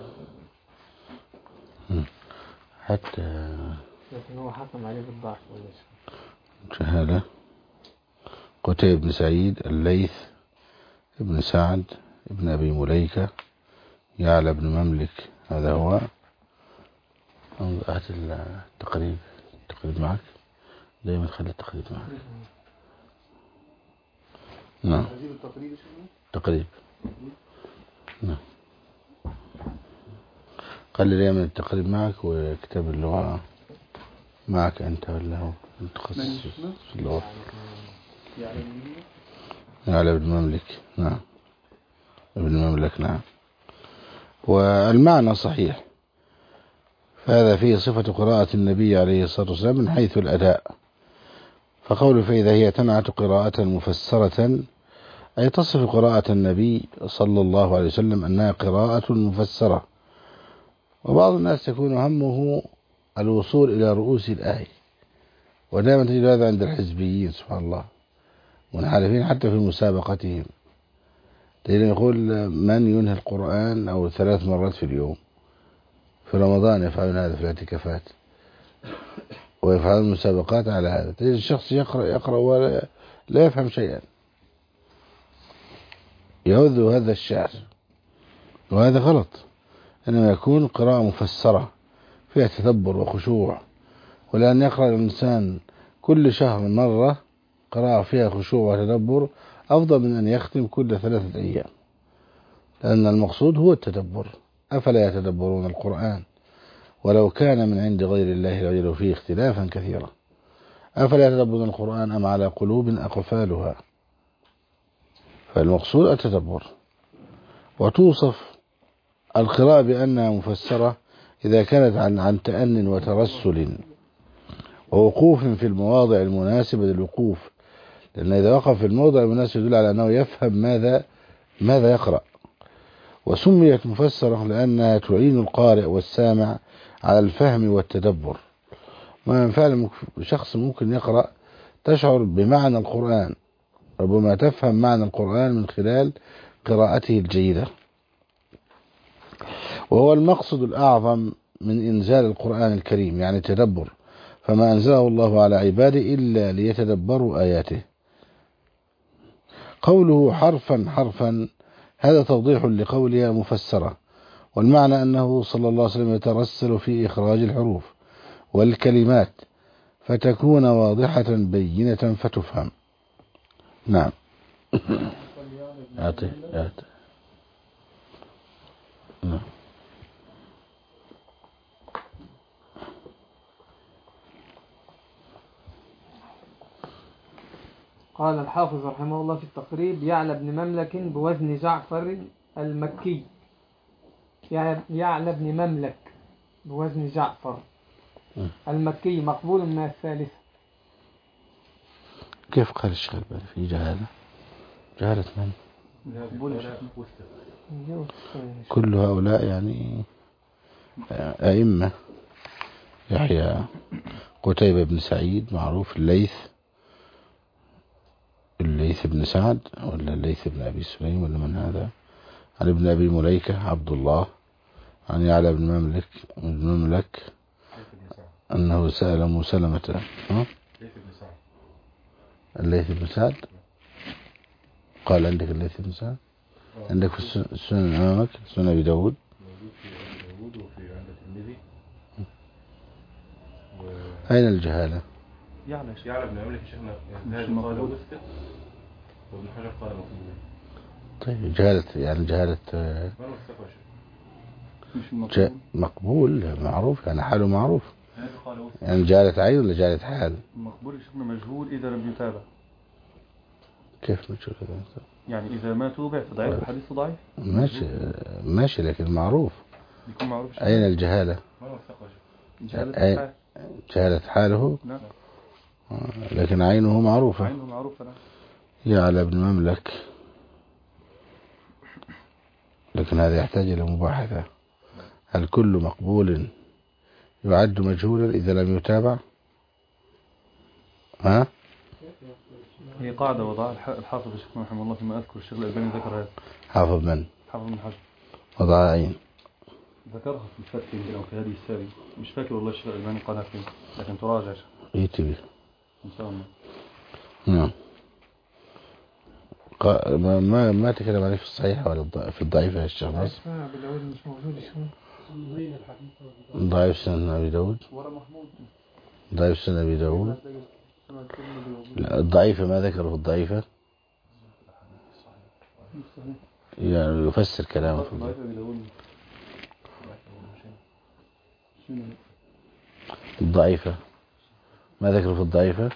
Speaker 1: حتى
Speaker 2: لكن هو حكم عليه بالضعف.
Speaker 1: جهالة قتيبة بن سعيد، الليث ابن سعد ابن أبي مليكة، يعلى بن مملك، هذا هو. هات التقريب معك، دائما خلي التقريب معك. نعم تقريب. نعم خلي دائما التقريب معك، وكتاب اللغة معك أنت ولا هو متخصص في اللغة. يعلى بن مملك. نعم ابن مملك. نعم. والمعنى صحيح، فهذا فيه صفة قراءة النبي عليه الصلاة والسلام من حيث الأداء، فقوله فإذا هي تنعت قراءة مفسرة أي تصف قراءة النبي صلى الله عليه وسلم أنها قراءة مفسرة. وبعض الناس يكون همه الوصول إلى رؤوس الآية، ودائما تجد هذا عند الحزبيين سبحان الله منحرفين حتى في مسابقتهم، تجد يقول من ينهي القرآن أو 3 مرات في اليوم. في رمضان يفعلون هذا في الاعتكافات، ويفعلون مسابقات على هذا. تجد الشخص يقرأ ولا لا يفهم شيئا، يهذ هذا الشعر، وهذا غلط. إنما يكون قراءة مفسرة فيها تدبر وخشوع، ولأن يقرأ الإنسان كل شهر مرة قراءة فيها خشوع وتدبر أفضل من أن يختم كل 3 أيام، لأن المقصود هو التدبر. أفلا يتدبرون القرآن ولو كان من عند غير الله لوجدوا فيه اختلافا كثيرا. أفلا يتدبرون القرآن أم على قلوب أقفالها. فالمقصود التدبر. وتوصف القراءة بأنها مفسرة إذا كانت عن تأن وترسل ووقوف في المواضع المناسبة للوقوف، لأن إذا وقف في الموضع المناسب يدل على أنه يفهم ماذا يقرأ. وسميت مفسرة لأنها تعين القارئ والسامع على الفهم والتدبر. ما فعلا شخص ممكن يقرأ تشعر بمعنى القرآن، ربما تفهم معنى القرآن من خلال قراءته الجيدة. وهو المقصد الأعظم من إنزال القرآن الكريم، يعني التدبر، فما أنزله الله على عباده إلا ليتدبروا آياته. قوله حرفا هذا توضيح لقولها مفسرة، والمعنى أنه صلى الله عليه وسلم يترسل في إخراج الحروف والكلمات فتكون واضحة بينة فتفهم. نعم. أعطي. نعم.
Speaker 2: قال الحافظ رحمه الله في التقريب: يعلى بن مملك بوزن جعفر المكي. يعلى بن مملك بوزن جعفر المكي مقبول من الثالثة.
Speaker 1: كيف قال الشيخ الألباني في جهالة من؟ كل هؤلاء يعني أئمة. يحيى قتيبة بن سعيد معروف، الليث بن سعد ولا الليث بن أبي سليم ولا من هذا؟ عن ابن أبي مليكة عبد الله، عن يعلى بن مملك أنه سأل أم سلمة. الليث بن سعد قال عندك الليث بن سعد؟ عندك في السنن أمامك سنن أبي داود. أين الجهالة؟
Speaker 3: يعلى بن مملك شيخنا هذا قال وسكت، وابن حجر قال مقبول.
Speaker 1: طيب جهالة مقبول معروف، يعني حاله معروف. يعني جهالة عين ولا جهالة حال؟
Speaker 4: مقبول شيخنا مجهول إذا لم يتابع.
Speaker 1: كيف مجهول إذا؟
Speaker 4: يعني إذا ما توبع فضعيف الحديث ضعيف.
Speaker 1: ماشي لكن معروف.
Speaker 4: يكون معروف.
Speaker 1: أين الجهالة؟ جهالة حاله.
Speaker 4: نعم.
Speaker 1: لكن عينه معروفة.
Speaker 4: عينه معروفة. نعم.
Speaker 1: يعلى بن مملك، لكن هذا يحتاج إلى مباحثة. هل كل مقبول يعد مجهولا إذا لم يتابع؟
Speaker 4: هي قاعدة وضعها الحافظ الشيخ رحمه الله فيما أذكر الشيخ الألباني ذكر هذا.
Speaker 1: حافظ من؟
Speaker 4: حافظ بن حجر
Speaker 1: وضعها أين؟
Speaker 4: ذكرها في الفتح يمكن أو في هذه الساري، مش فاكر والله الشيخ الألباني قالها فين، لكن تراجع
Speaker 1: يتبي
Speaker 4: إن شاء الله.
Speaker 1: نعم. ما تكلم عليه في الصحيحة ولا في الضعيفة يا الشيخ ناصر؟
Speaker 2: أبي داود مش موجود يا شيخ.
Speaker 1: ضعيف سنن أبي داود. ضعيف سنن أبي داود. لا الضعيفة ما ذكره في الضعيفة، يعني يفسر كلامه في الضعيفة، ما ذكره في الضعيفة.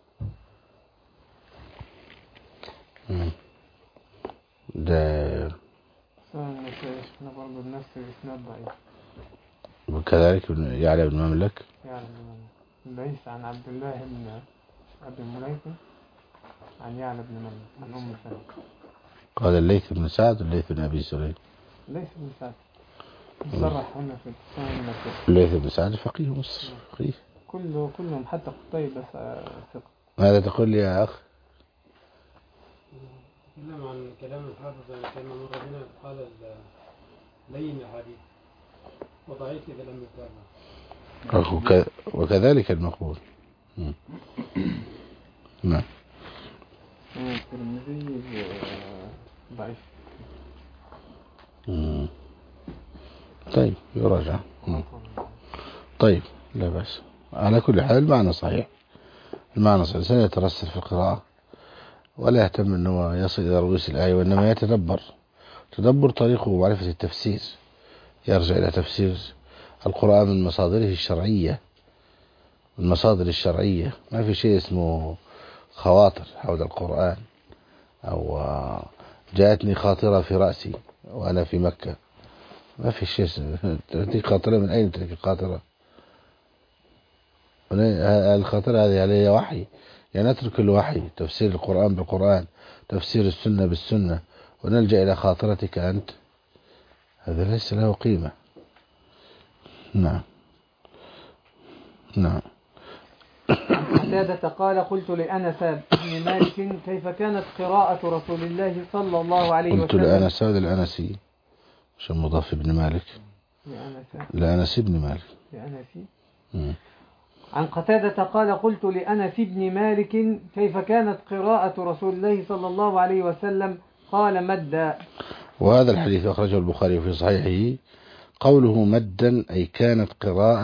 Speaker 1: ده
Speaker 2: شيخنا برضه الناس بإسناد ضعيف.
Speaker 1: وكذلك يعلى بن مملك
Speaker 2: يعني ليس عن عبد الله بن أبي مليكة عن يعلى بن مملك عن أم سلمة.
Speaker 1: قال الليث بن سعد والليث بن أبي سليم.
Speaker 2: ليس بن سعد مصرح هنا في السنة المكية.
Speaker 1: الليث بن سعد فقيه مصر، فقيه
Speaker 2: كلهم حتى قتيبة ثقة.
Speaker 1: ماذا تقول لي يا أخ؟
Speaker 5: تكلم عن كلام الحافظ يعني كان مر بنا قال لين الحديث وضعيف إذا لم يتابع.
Speaker 1: وكذلك المقبول. نعم.
Speaker 2: الترمذي ضعيف.
Speaker 1: طيب يراجع. طيب لا بأس. على كل حال المعنى صحيح، المعنى صحيح. الإنسان يترسل في القراءة ولا يهتم أنه يصل إلى رؤوس الآية، وإنما تدبر طريقه معرفة التفسير، يرجع إلى تفسير القرآن من مصادره الشرعية، من مصادر الشرعية. ما في شيء اسمه خواطر حول القرآن أو جاءتني خاطرة في رأسي وأنا في مكة. ما في شيء تأتي خاطرة، من أين تأتي الخاطرة؟ الخاطرة هذه عليها وحي، يعني نترك الوحي، تفسير القرآن بالقرآن، تفسير السنة بالسنة، ونلجأ إلى خاطرتك أنت، هذا ليس له قيمة. نعم.
Speaker 2: قتادة قال قلت لأنس بن مالك كيف كانت قراءة رسول الله صلى الله عليه وسلم.
Speaker 1: قلت لأنس، هذا الأنسي عشان مضاف ابن مالك، لأنس بن مالك.
Speaker 2: عن قتادة قال قلت لأنس بن مالك كيف كانت قراءة رسول الله صلى الله عليه وسلم قال مدا.
Speaker 1: وهذا الحديث أخرجه البخاري في صحيحه. قوله مدا أي كانت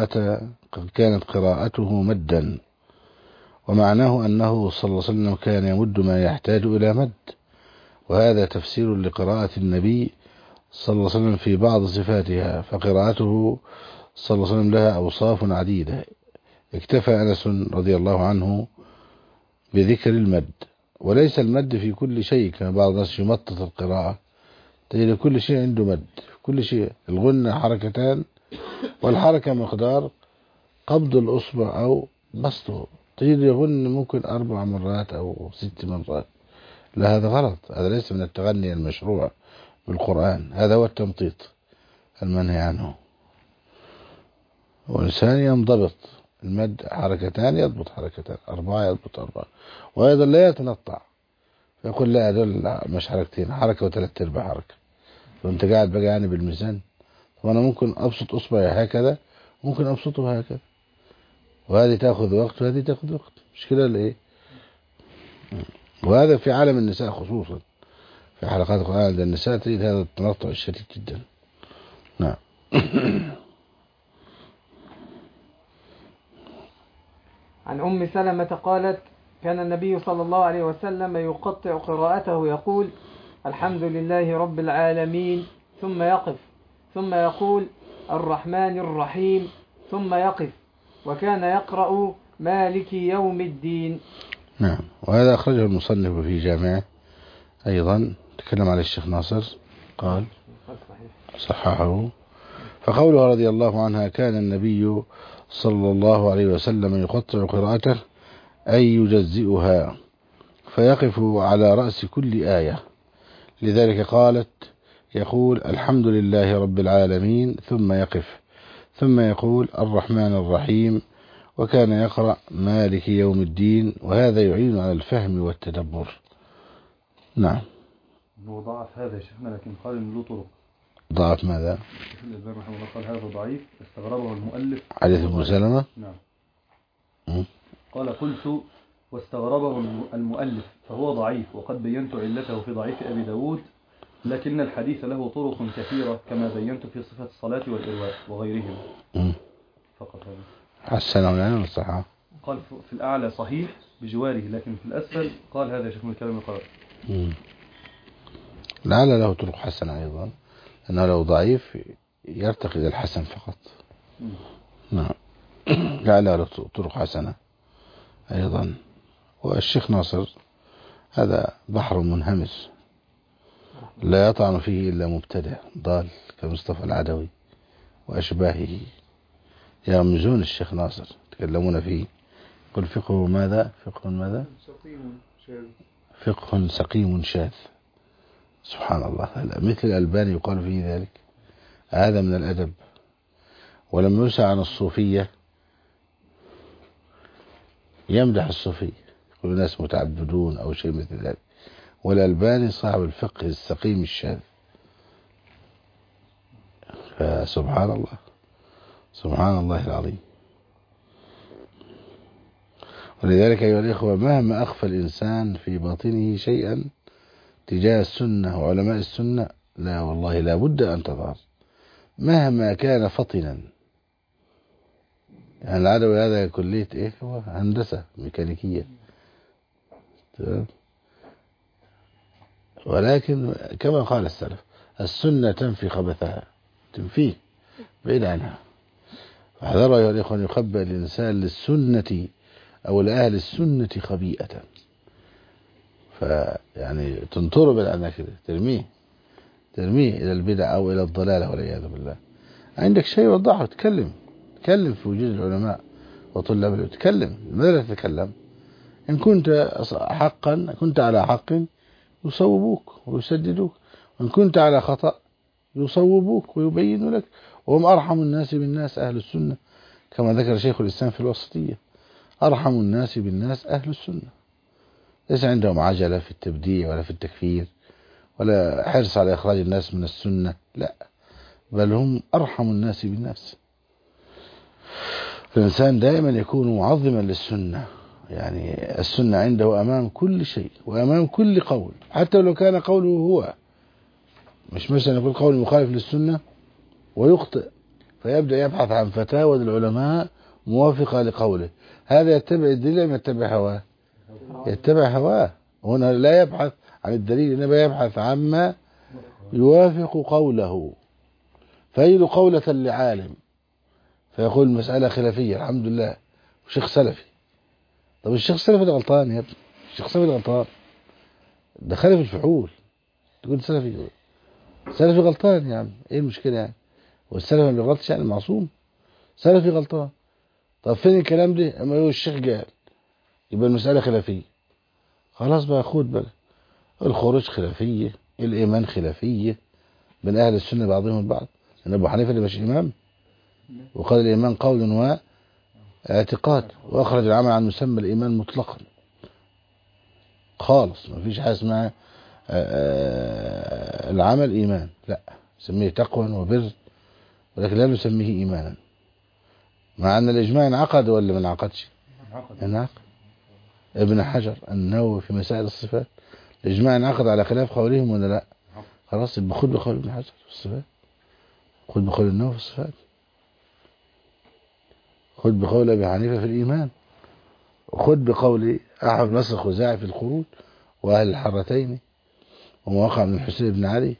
Speaker 1: قراءته مدا، ومعناه أنه صلى الله عليه وسلم كان يمد ما يحتاج إلى مد، وهذا تفسير لقراءة النبي صلى الله عليه وسلم في بعض صفاتها، فقراءته صلى الله عليه وسلم لها أوصاف عديدة. اكتفى أنس رضي الله عنه بذكر المد، وليس المد في كل شيء كما بعض الناس يمطط القراءة، تجد كل شيء عنده مد، كل شيء. الغنة حركتان، والحركة مقدار قبض الأصبع أو بسطه، تجد يغن ممكن 4 مرات أو 6 مرات. لا هذا غلط، هذا ليس من التغني المشروع بالقرآن، هذا هو التمطيط المنهي عنه. والإنسان ينضبط، المد حركتان يضبط حركتان، 4 يضبط 4، وأيضا لا يتنطع فيقول لا هذول مش حركتين، حركة و3/4 حركة، وانت قاعد بقى يعني بالميزان. وانا ممكن ابسط اصبعي هكذا، ممكن ابسطه هكذا، وهذه تاخذ وقت وهذه تاخذ وقت، مش كده ولا ايه؟ وهذا في عالم النساء خصوصا، في حلقات القرآن عند النساء تجد هذا التنطع الشديد جدا. نعم.
Speaker 2: عن أم سلمة قالت كان النبي صلى الله عليه وسلم يقطع قراءته يقول الحمد لله رب العالمين ثم يقف، ثم يقول الرحمن الرحيم ثم يقف، وكان يقرأ مالك يوم الدين.
Speaker 1: نعم. وهذا أخرجه المصنف في جامعه أيضا، تكلم عليه الشيخ ناصر قال صححه. فقوله رضي الله عنها كان النبي صلى الله عليه وسلم يقطع قراءته أي يجزئها، فيقف على رأس كل آية، لذلك قالت يقول الحمد لله رب العالمين ثم يقف، ثم يقول الرحمن الرحيم، وكان يقرأ مالك يوم الدين، وهذا يعين على الفهم والتدبر. نعم.
Speaker 4: هو ضعف هذا يا شيخنا، لكن قال إن له طرق.
Speaker 1: ضعف ماذا؟
Speaker 4: الشيخ الألباني رحمه الله قال هذا ضعيف استغربه المؤلف.
Speaker 1: حديث ابن سلمة.
Speaker 4: نعم. قال قلت واستغربه المؤلف فهو ضعيف، وقد بينت علته في ضعيف أبي داود، لكن الحديث له طرق كثيرة كما بينت في صفة الصلاة والإرواء وغيرهم. فقط هذا.
Speaker 1: حسنه لنا الصحة.
Speaker 4: قال في الأعلى صحيح بجواره، لكن في الأسفل قال هذا شيخ من الكلام القرار.
Speaker 1: لعل له طرق حسنة أيضا، أنه لو ضعيف يرتقي إلى الحسن فقط. نعم. لعل له طرق حسنة أيضا. والشيخ ناصر هذا بحر منهمس لا يطعن فيه إلا مبتدع ضال كمصطفى العدوي وأشباهه، يرمزون الشيخ ناصر يتكلمون فيه. قل فقه ماذا؟ فقه ماذا؟ فقه سقيم شاذ. سبحان الله، مثل الألباني يقال فيه ذلك. هذا من الأدب. ولما يسأل عن الصوفية يمدح الصوفية، يقول الناس متعبدون أو شيء مثل ذلك، والألباني صاحب الفقه السقيم الشاذ. فسبحان الله، سبحان الله العظيم. ولذلك أيها الإخوة، مهما أخفى الإنسان في باطنه شيئا تجاه السنة وعلماء السنة، لا والله لا بد أن تظهر مهما كان فطنا. يعني العدوي هذا كلية إيه؟ هو هندسة ميكانيكية، ولكن كما قال السلف السنة تنفي خبثها، تنفيه بعيد عنها. فاحذروا أيها الإخوة أن يخبئ الإنسان للسنة أو لأهل السنة خبيئة، فيعني تنطره بالعنى كده، ترميه إلى البدع أو إلى الضلالة والعياذ بالله. عندك شيء وضحه، تكلم في وجود العلماء وطلاب العلم، تكلم. ماذا لا تتكلم؟ إن كنت على حق يصوبوك ويسددوك، وإن كنت على خطأ يصوبوك ويبينوا لك. وهم أرحم الناس بالناس أهل السنة، كما ذكر شيخ الإسلام في الوسطية: أرحم الناس بالناس أهل السنة. ليس عندهم عجلة في التبديع ولا في التكفير ولا حرص على إخراج الناس من السنة، لا، بل هم أرحم الناس بالناس. الإنسان دائما يكون معظما للسنة، يعني السنة عنده أمام كل شيء وأمام كل قول، حتى لو كان قوله هو، مش مثلا يقول قول مخالف للسنة ويخطئ فيبدأ يبحث عن فتاوى العلماء موافقة لقوله. هذا يتبع الدليل أم يتبع هواه؟ يتبع هواه. هنا لا يبحث عن الدليل، إنما يبحث عما يوافق قوله. فيجد قولة لعالم فيقول المسألة خلافية، الحمد لله، وشيخ سلفي. طب الشيخ السلفي ده غلطان يا ابني، الشيخ السلفي ده غلطان، ده خالف الفحول، تقول سلفي غلطان يا عم، ايه المشكلة يعني؟ والسلفي ما بيغلطش يعني معصوم؟ سلفي غلطان. طب فين الكلام ده؟ اما يقول الشيخ قال يبقى المسألة خلافية. خلاص بقى، خد بقى، الخروج خلافية، الإيمان خلافية بين أهل السنة بعضهم البعض. لأن أبو حنيفة اللي مش إمام، وقال الإيمان قول واعتقاد، وأخرج العمل عن مسمى الإيمان مطلقا خالص، ما فيش حاجة اسمها العمل إيمان، لا، سميه تقوى وبر، ولكن لا نسميه إيمانا، مع أن الإجماع انعقد ولا ما انعقدش؟ انعقد. ابن حجر النووي في مسائل الصفات الإجماع انعقد على خلاف قولهم ولا لا؟ خلاص، يبقى خد بقول ابن حجر في الصفات، خد بقول النووي في الصفات، خد بقول أبي حنيفة في الإيمان، وخد بقول أحمد نصر الخزاعي في الخروج وأهل الحرتين ومواقع من الحسين بن علي.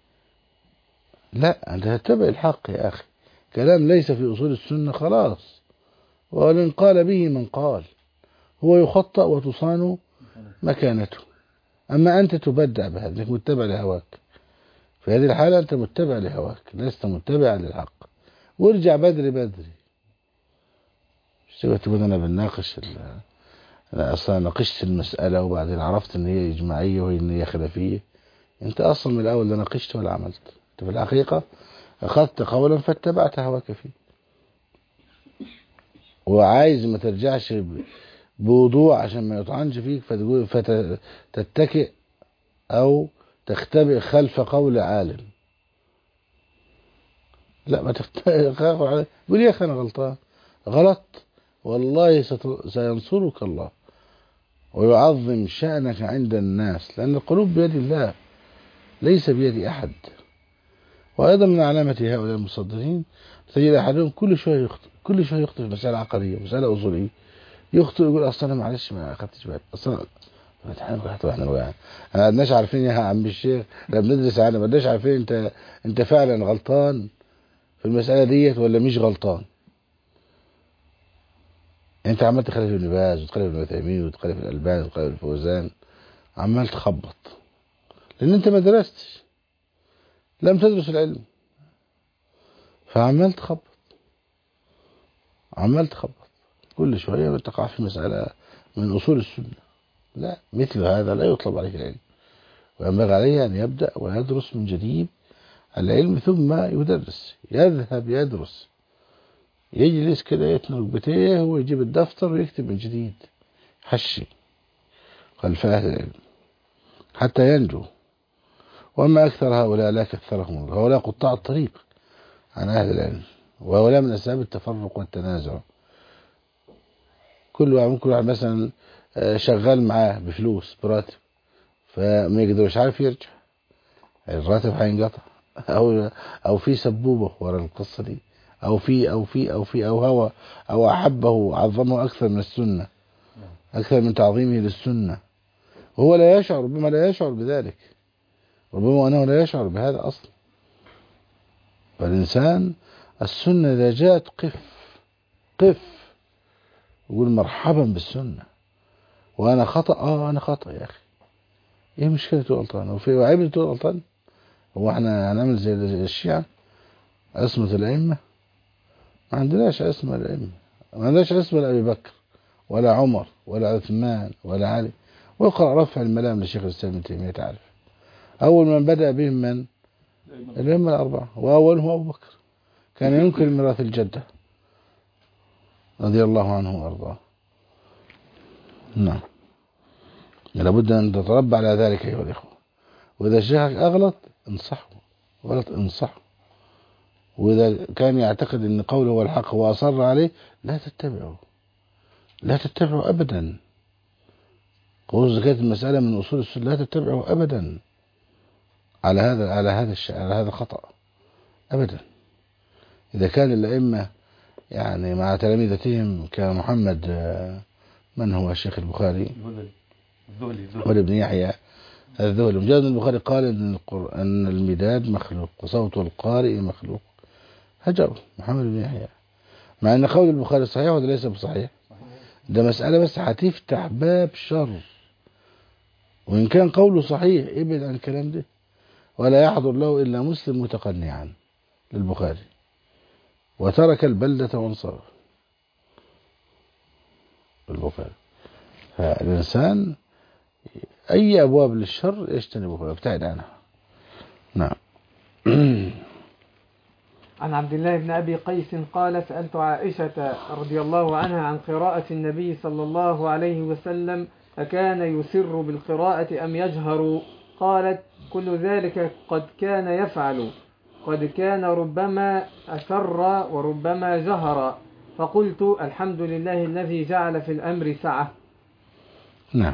Speaker 1: لا، أنت تتبع الحق يا أخي، كلام ليس في أصول السنة خلاص، ولن قال به من قال، هو يخطأ وتصان مكانته. أما أنت تبدع بهذا، أنك متبع لهواك، في هذه الحالة أنت متبع لهواك، لست متبعا للحق. وارجع بدري مش تقول أنا بناقش أنا أصلا ناقشت المسألة وبعدين عرفت أن هي إجماعية وهي أن هي خلافية. أنت أصلا من الأول لا ناقشت ولا عملت، أنت في الحقيقة أخذت قولا فاتبعت هواك فيه. وعايز ما ترجعش بوضوح عشان ما يطعنش فيك فتتكئ أو تختبئ خلف قول عالم. لا، ما تختبئ خلف قول عالم. قول يا أخي أنا غلطان، غلط والله سينصرك الله ويعظم شأنك عند الناس، لأن القلوب بيد الله ليس بيد أحد. وأيضا من علامة هؤلاء المصدرين تجد أحدهم كل شوية يخطئ في مسألة عقدية، مسألة أصولية، يخطئ يقول أصلا أنا معلش ما أخدتش بالي، أصلا احنا ما عدناش عارفين يا عم الشيخ، احنا بندرس عنه ما عدناش عارفين انت فعلا غلطان في المسألة ديت ولا مش غلطان. انت عمال تخالف ابن باز وتخالف ابن عثيمين وتخالف الألباني وتخالف الفوزان، عمال تخبط لأن انت ما درستش، لم تدرس العلم، فعمال تخبط كل شوية تقع في مسألة من أصول السنة. لا، مثل هذا لا يطلب عليه العلم، وينبغي عليه أن يبدأ ويدرس من جديد العلم ثم يدرس، يذهب يدرس، يجلس كده يتنى ركبتيه ويجيب الدفتر ويكتب من جديد، حشي خلف أهل العلم حتى ينجو. وأما أكثر هؤلاء لا كثرهم الله، هؤلاء قطاع الطريق عن أهل العلم، وهؤلاء من أسباب التفرق والتنازع. كل واحد مثلا شغال معاه بفلوس براتب، فما يقدرش عارف يرجع، الراتب هينقطع، أو في سبوبة ورا القصة دي، أو هوى، أو أحبه عظمه أكثر من السنة، أكثر من تعظيمه للسنة، وهو لا يشعر، ربما لا يشعر بذلك، ربما أنه لا يشعر بهذا أصلا. فالإنسان السنة إذا جاءت قف يقول مرحبا بالسنة، وأنا خطأ أنا خطأ يا أخي، إيه مشكلة تقول غلطان؟ وفي عيب تقول غلطان؟ هو إحنا هنعمل زي الشيعة عصمة الأئمة؟ ما عندناش عصمة الأئمة، ما عندناش عصمة لأبي بكر ولا عمر ولا عثمان ولا علي. واقرأ رفع الملام لشيخ الإسلام ابن تيمية تعرف أول من بدأ بهم من؟ الأئمة الأربعة، وأولهم أبو بكر، كان ينكر ميراث الجدة رضي الله عنه وأرضاه. نعم، لابد أن تتربى على ذلك أيها الإخوة. وإذا شيخك أغلط انصحه، غلط انصحه، وإذا كان يعتقد أن قوله هو الحق وأصر عليه لا تتبعه أبدا. قول زكاة المسألة من أصول السنة، لا تتبعه أبدا على هذا الخطأ أبدا. إذا كان الأئمة يعني مع تلامذتهم كمحمد من هو الشيخ البخاري الذهلي بن يحيى الذهلي، مجاهد البخاري قال أن المداد مخلوق وصوت القارئ مخلوق، هجر محمد بن يحيى، مع أن قول البخاري صحيح ولا ليس بصحيح؟ ده مسألة بس هتفتح باب شر، وإن كان قوله صحيح ابعد عن الكلام ده، ولا يحضر له إلا مسلم متقنعا للبخاري، وترك البلدة وانصرف البخاري. فالإنسان أي أبواب للشر يجتنبها ويبتعد عنها. نعم.
Speaker 2: عن عبد الله بن أبي قيس قال: سألت عائشة رضي الله عنها عن قراءة النبي صلى الله عليه وسلم أكان يسر بالقراءة أم يجهر؟ قالت: كل ذلك قد كان يفعل، قد كان ربما أسر وربما جهر. فقلت: الحمد لله الذي جعل في الأمر سعة.
Speaker 1: نعم.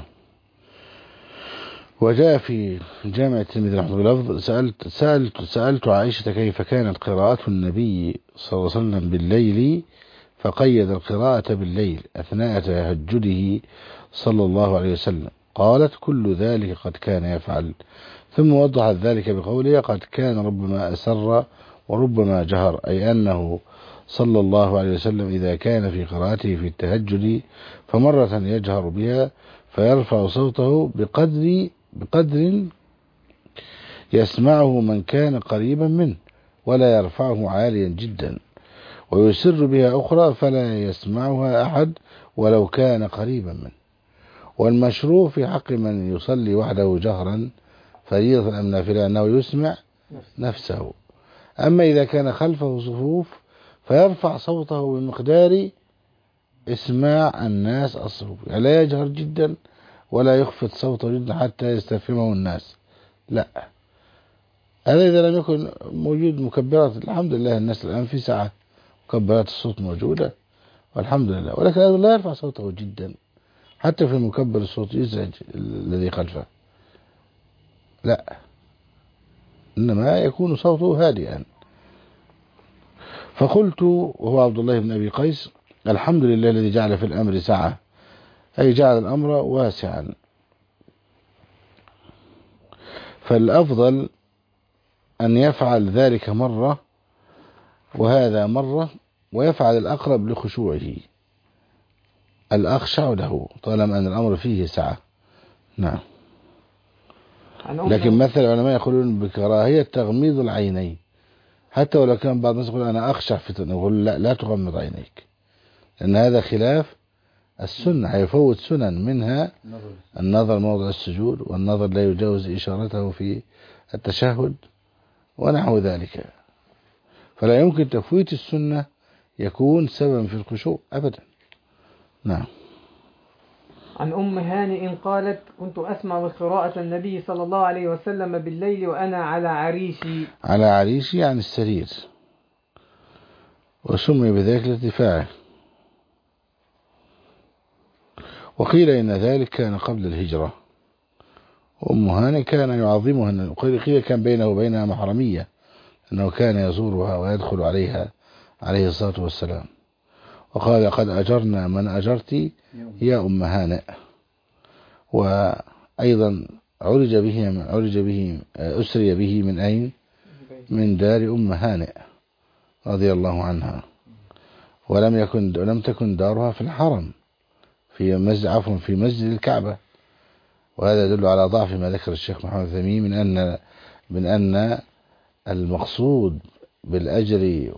Speaker 1: وجاء في جامع الترمذي رحمه الله لفظ: سألت عائشة كيف كانت قراءة النبي صلى الله عليه وسلم بالليل، فقيد القراءة بالليل أثناء تهجده صلى الله عليه وسلم. قالت: كل ذلك قد كان يفعل. ثم وضحت ذلك بقوله: قد كان ربما أسر وربما جهر، أي أنه صلى الله عليه وسلم إذا كان في قراءته في التهجد فمرة يجهر بها فيرفع صوته بقدر يسمعه من كان قريبا منه، ولا يرفعه عاليا جدا، ويسر بها أخرى فلا يسمعها أحد ولو كان قريبا منه. والمشروع في حق من يصلي وحده جهرا فريضة أم نافلة أنه يسمع نفسه. أما إذا كان خلفه صفوف فيرفع صوته بمقدار إسماع الناس الصوت، يعني لا يجهر جدا ولا يخفض صوته جدا حتى يستفهمه الناس، لا. هذا إذا لم يكن موجود مكبرات. الحمد لله الناس الآن في ساعة مكبرات الصوت موجودة والحمد لله، ولكن هذا لا يرفع صوته جدا حتى في مكبر الصوت يزعج الذي خلفه، لا، إنما يكون صوته هادئا. فقلت وهو عبد الله بن أبي قيس: الحمد لله الذي جعل في الأمر سعة، أي جعل الأمر واسعا. فالأفضل أن يفعل ذلك مرة وهذا مرة، ويفعل الأقرب لخشوعه الأخشع له طالما أن الأمر فيه سعة. نعم. لكن مثل العلماء يقولون بكراهية تغميض العينين، حتى ولو كان بعض الناس يقول أنا أخشع فتنة، يقول لا تغمض عينيك، لأن هذا خلاف السنة، هيفوت سنن منها النظر موضع السجود، والنظر لا يجاوز إشارته في التشهد ونحو ذلك، فلا يمكن تفويت السنة يكون سببا في الخشوع أبدا. نعم.
Speaker 2: عن أم هانئ قالت: كنت أسمع قراءة النبي صلى الله عليه وسلم بالليل وأنا على عريشي.
Speaker 1: على عريشي يعني السرير، وسمي بذلك لارتفاعه. وقيل إن ذلك كان قبل الهجرة، وأم هانئ كان يعظمها، قيل كان بينه وبينها محرمية، أنه كان يزورها ويدخل عليها عليه الصلاة والسلام. وقال: قد أجرنا من أجرت يا أم هانئ. وأيضا أسري به من أين؟ من دار أم هانئ رضي الله عنها، ولم تكن دارها في الحرم، في مسجد الكعبة. وهذا يدل على ضعف ما ذكر الشيخ محمد الثمين من أن المقصود بالأجر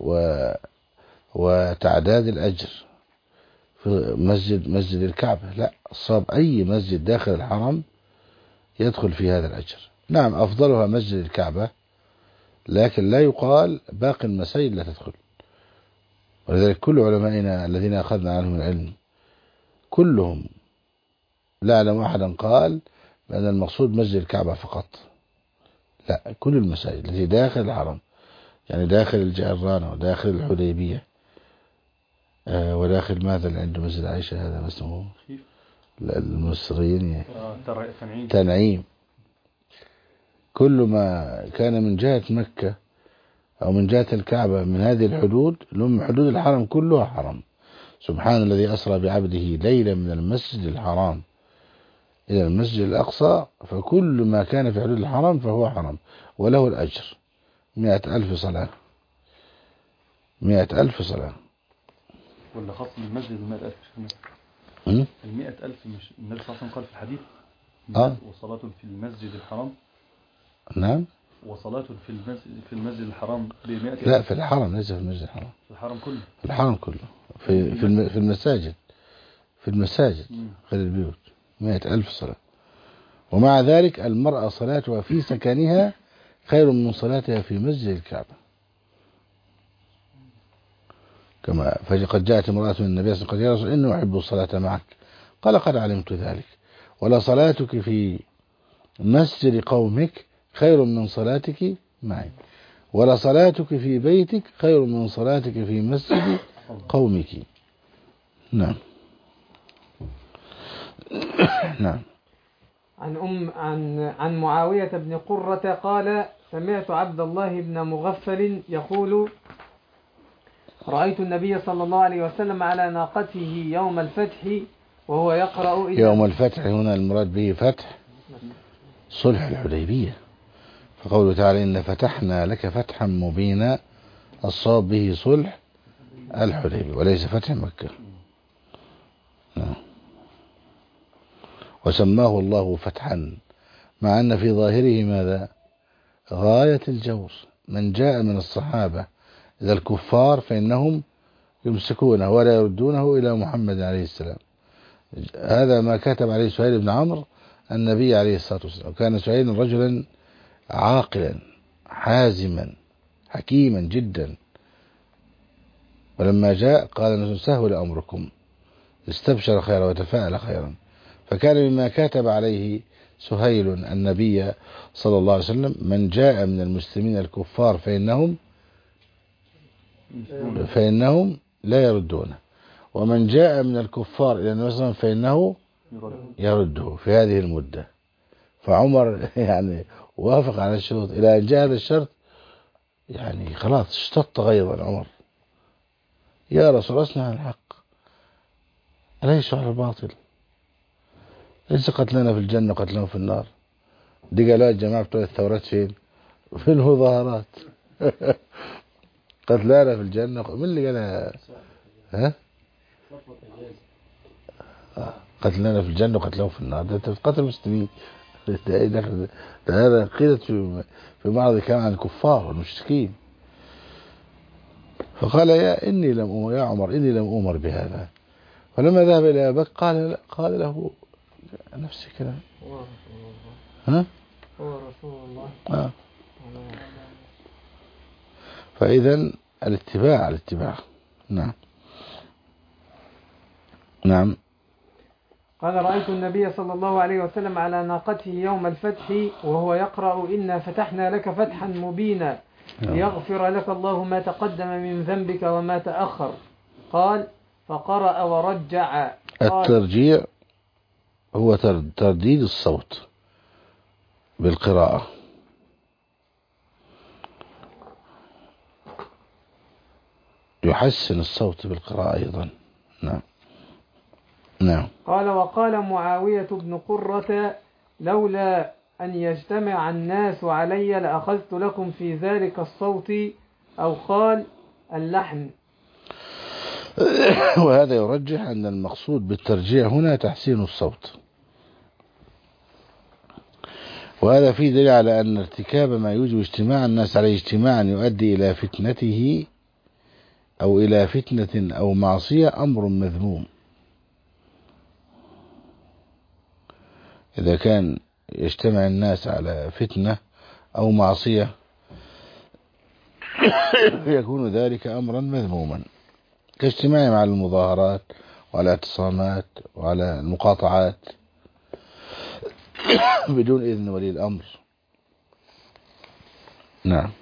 Speaker 1: وتعداد الأجر في مسجد الكعبة، لا، صاب أي مسجد داخل الحرم يدخل في هذا الأجر. نعم أفضلها مسجد الكعبة، لكن لا يقال باقي المساجد لا تدخل. ولذلك كل علمائنا الذين أخذنا عنهم العلم كلهم لا أعلم أحدا قال بأن المقصود مسجد الكعبة فقط، لا، كل المساجد التي داخل الحرم، يعني داخل الجعرانة وداخل الحديبية وداخل ماذا اللي عنده مسجد عائشة هذا اسمه المصريين تنعيم، كل ما كان من جهة مكة أو من جهة الكعبة من هذه الحدود، لهم حدود الحرم كلها حرم. سبحان الذي أسرى بعبده ليلا من المسجد الحرام إلى المسجد الأقصى، فكل ما كان في حدود الحرم فهو حرم وله الأجر 100,000 صلاة. 100,000 صلاة.
Speaker 4: ولا خاص بالمسجد 100,000 100,000 مش النبي صلى الله عليه وسلم قال في الحديث وصلاة في المسجد الحرام.
Speaker 1: نعم.
Speaker 4: وصلاة في المسجد الحرام ب100,000.
Speaker 1: لا، في الحرم، ليس في المسجد الحرام،
Speaker 4: في الحرم كله.
Speaker 1: في الحرم كله، في المساجد، غير البيوت 100,000 صلاة. ومع ذلك المرأة صلاتها في سكنها خير من صلاتها في مسجد الكعبة، كما فقد جاءت امرأة من النبي صلى الله عليه وسلم: يا رسول إني أحب الصلاة معك. قال: قد علمت ذلك، ولا صلاتك في مسجد قومك خير من صلاتك معي، ولا صلاتك في بيتك خير من صلاتك في مسجد قومك. نعم. نعم.
Speaker 2: عن معاوية بن قرة قال: سمعت عبد الله بن مغفل يقول: رأيت النبي صلى الله عليه وسلم على ناقته يوم الفتح وهو يقرأ
Speaker 1: يوم الفتح هنا المراد به فتح صلح الحديبية، فقوله تعالى: إن فتحنا لك فتحا مبينا، الصواب به صلح الحديبية وليس فتح مكة. وسماه الله فتحا، مع أن في ظاهره ماذا؟ غاية الجور. من جاء من الصحابة إذا الكفار فإنهم يمسكونه ولا يردونه إلى محمد عليه السلام. هذا ما كتب عليه سهيل بن عمرو النبي عليه الصلاة والسلام. كان سهيل رجلا عاقلا حازما حكيما جدا، ولما جاء قال: سهل أمركم، استبشر خيرا وتفاءل خيرا. فكان مما كاتب عليه سهيل النبي صلى الله عليه وسلم: من جاء من المسلمين الكفار فإنهم لا يردونه، ومن جاء من الكفار إلى النبي صلى الله عليه وسلم فإنه يرده في هذه المدة. فعمر يعني وافق على الشروط إلى أن جاء هذا الشرط، يعني خلاص اشتط غيظا عمر: يا رسول الله اصنع الحق، أليس على الباطل؟ ليس قتلنا في الجنة قتلنا في النار. دي قالوا الجماعة بتوع الثورات فين؟ في المظاهرات. قتلانا في الجنة، من اللي قالها؟ ها؟ قتلنا في الجنة وقتلهم في النار. ده قتل المسلمين. ده هذا قيلت في معرض كلام عن الكفار والمشركين. فقال: يا عمر إني لم أمر بهذا. فلما ذهب إلى أبي بكر قال له نفس الكلام: ها؟
Speaker 2: هو رسول الله.
Speaker 1: فإذا الاتباع. نعم.
Speaker 2: قال: رأيت النبي صلى الله عليه وسلم على ناقته يوم الفتح وهو يقرأ: إنا فتحنا لك فتحا مبينا ليغفر لك الله ما تقدم من ذنبك وما تأخر. قال: فقرأ ورجع.
Speaker 1: الترجيع هو ترديد الصوت بالقراءة. يحسن الصوت بالقراءة أيضا. نعم.
Speaker 2: قال: وقال معاوية بن قرة: لولا أن يجتمع الناس علي لأخذت لكم في ذلك الصوت، أو قال اللحن.
Speaker 1: وهذا يرجح أن المقصود بالترجيع هنا تحسين الصوت، وهذا فيه دليل على أن ارتكاب ما يوجب اجتماع الناس عليه اجتماعا يؤدي إلى فتنته أو إلى فتنة أو معصية أمر مذموم. إذا كان يجتمع الناس على فتنة أو معصية يكون ذلك أمرا مذموما، كاجتماعهم على المظاهرات وعلى الاعتصامات وعلى المقاطعات بدون إذن ولي الأمر. نعم.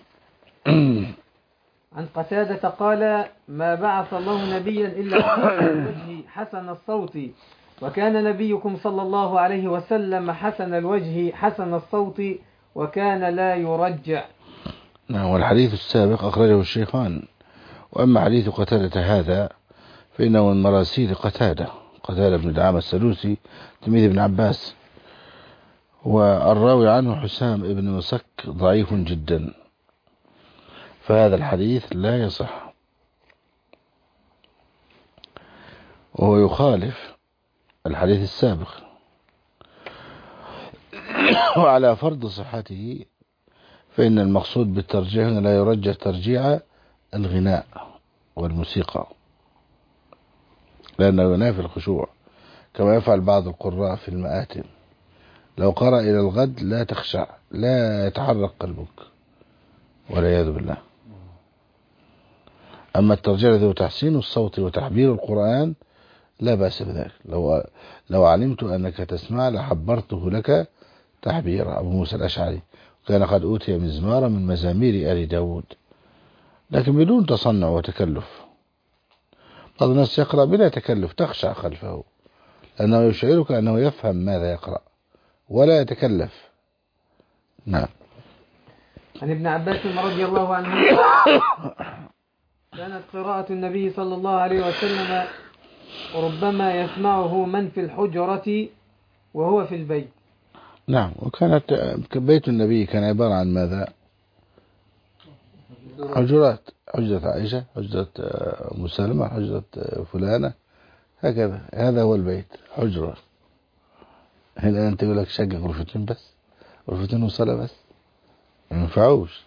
Speaker 2: عن قتادة قال: ما بعث الله نبيا إلا حسن الوجه حسن الصوت، وكان نبيكم صلى الله عليه وسلم حسن الوجه حسن الصوت، وكان لا يرجع.
Speaker 1: نعم. والحديث السابق أخرجه الشيخان. وأما حديث قتادة هذا فإنه من مراسيل قتادة بن دعامة السدوسي تلميذ ابن عباس، والراوي عنه حسام ابن مسك ضعيف جدا، فهذا الحديث لا يصح، وهو يخالف الحديث السابق. وعلى فرض صحته فإن المقصود بالترجيع هنا لا يرجع ترجيع الغناء والموسيقى، لأنه ينافي الخشوع كما يفعل بعض القراء في المآتم. لو قرأ إلى الغد لا تخشع، لا يتحرك قلبك والعياذ بالله. أما الترجيع الذي هو تحسين الصوت وتحبير القرآن لا بأس بذلك. لو علمت أنك تسمع لحبرته لك تحبير. أبو موسى الأشعري كان قد أوتي مزمارا من مزامير آل داود، لكن بدون تصنع وتكلف. بعض الناس يقرأ بلا تكلف تخشع خلفه، لأنه يشعرك أنه يفهم ماذا يقرأ ولا يتكلف. نعم.
Speaker 2: عن ابن عباس رضي الله عنه: كانت قراءة النبي صلى الله عليه وسلم ربما يسمعه من في الحجرة وهو في البيت.
Speaker 1: نعم. وكانت بيت النبي كان عبارة عن ماذا؟ حجرات، حجرة عائشة، حجرة مسلمة، حجرة فلانة، هكذا. هذا هو البيت، حجرة. هنا أنت يقول لك شقق غرفتين بس، غرفتين وصلاة بس، ما ينفعوش.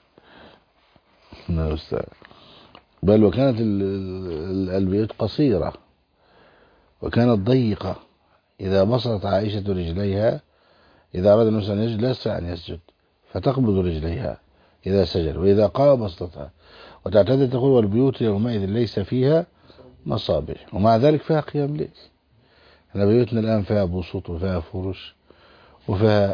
Speaker 1: بل وكانت البيوت قصيرة وكانت ضيقة. إذا بسطت عائشة رجليها، إذا أراد الإنسان أن يسجد لا يستطيع أن يسجد، فتقبض رجليها إذا سجد، وإذا قام بسطتها. وتعتذر تقول: والبيوت يومئذ ليس فيها مصابيح، ومع ذلك فيها قيام ليل. احنا بيوتنا الآن فيها بسط وفيها فرش وفيها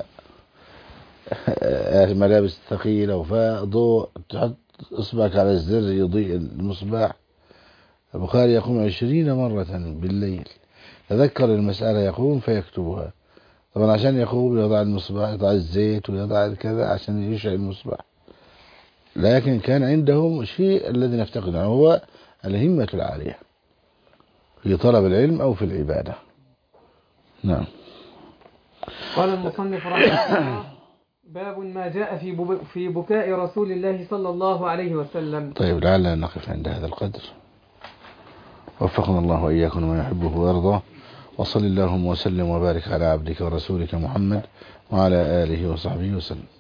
Speaker 1: ملابس ثقيلة وفيها ضوء، تحط إصبعك على الزر يضيء المصباح. البخاري يقوم 20 مرة بالليل، تذكر المسألة يقوم فيكتبها. طبعا عشان يقوم يضع المصباح، يضع الزيت ويضع الكذا عشان يشعل المصباح. لكن كان عندهم شيء الذي نفتقده، هو الهمة العالية في طلب العلم أو في العبادة. نعم.
Speaker 2: قال المصنف رحمه الله: باب ما جاء في بكاء رسول الله صلى الله عليه وسلم.
Speaker 1: طيب لعلنا نقف عند هذا القدر. وفقنا الله وإياكم ما يحبه ويرضاه، وصل اللهم وسلم وبارك على عبدك ورسولك محمد وعلى آله وصحبه وسلم.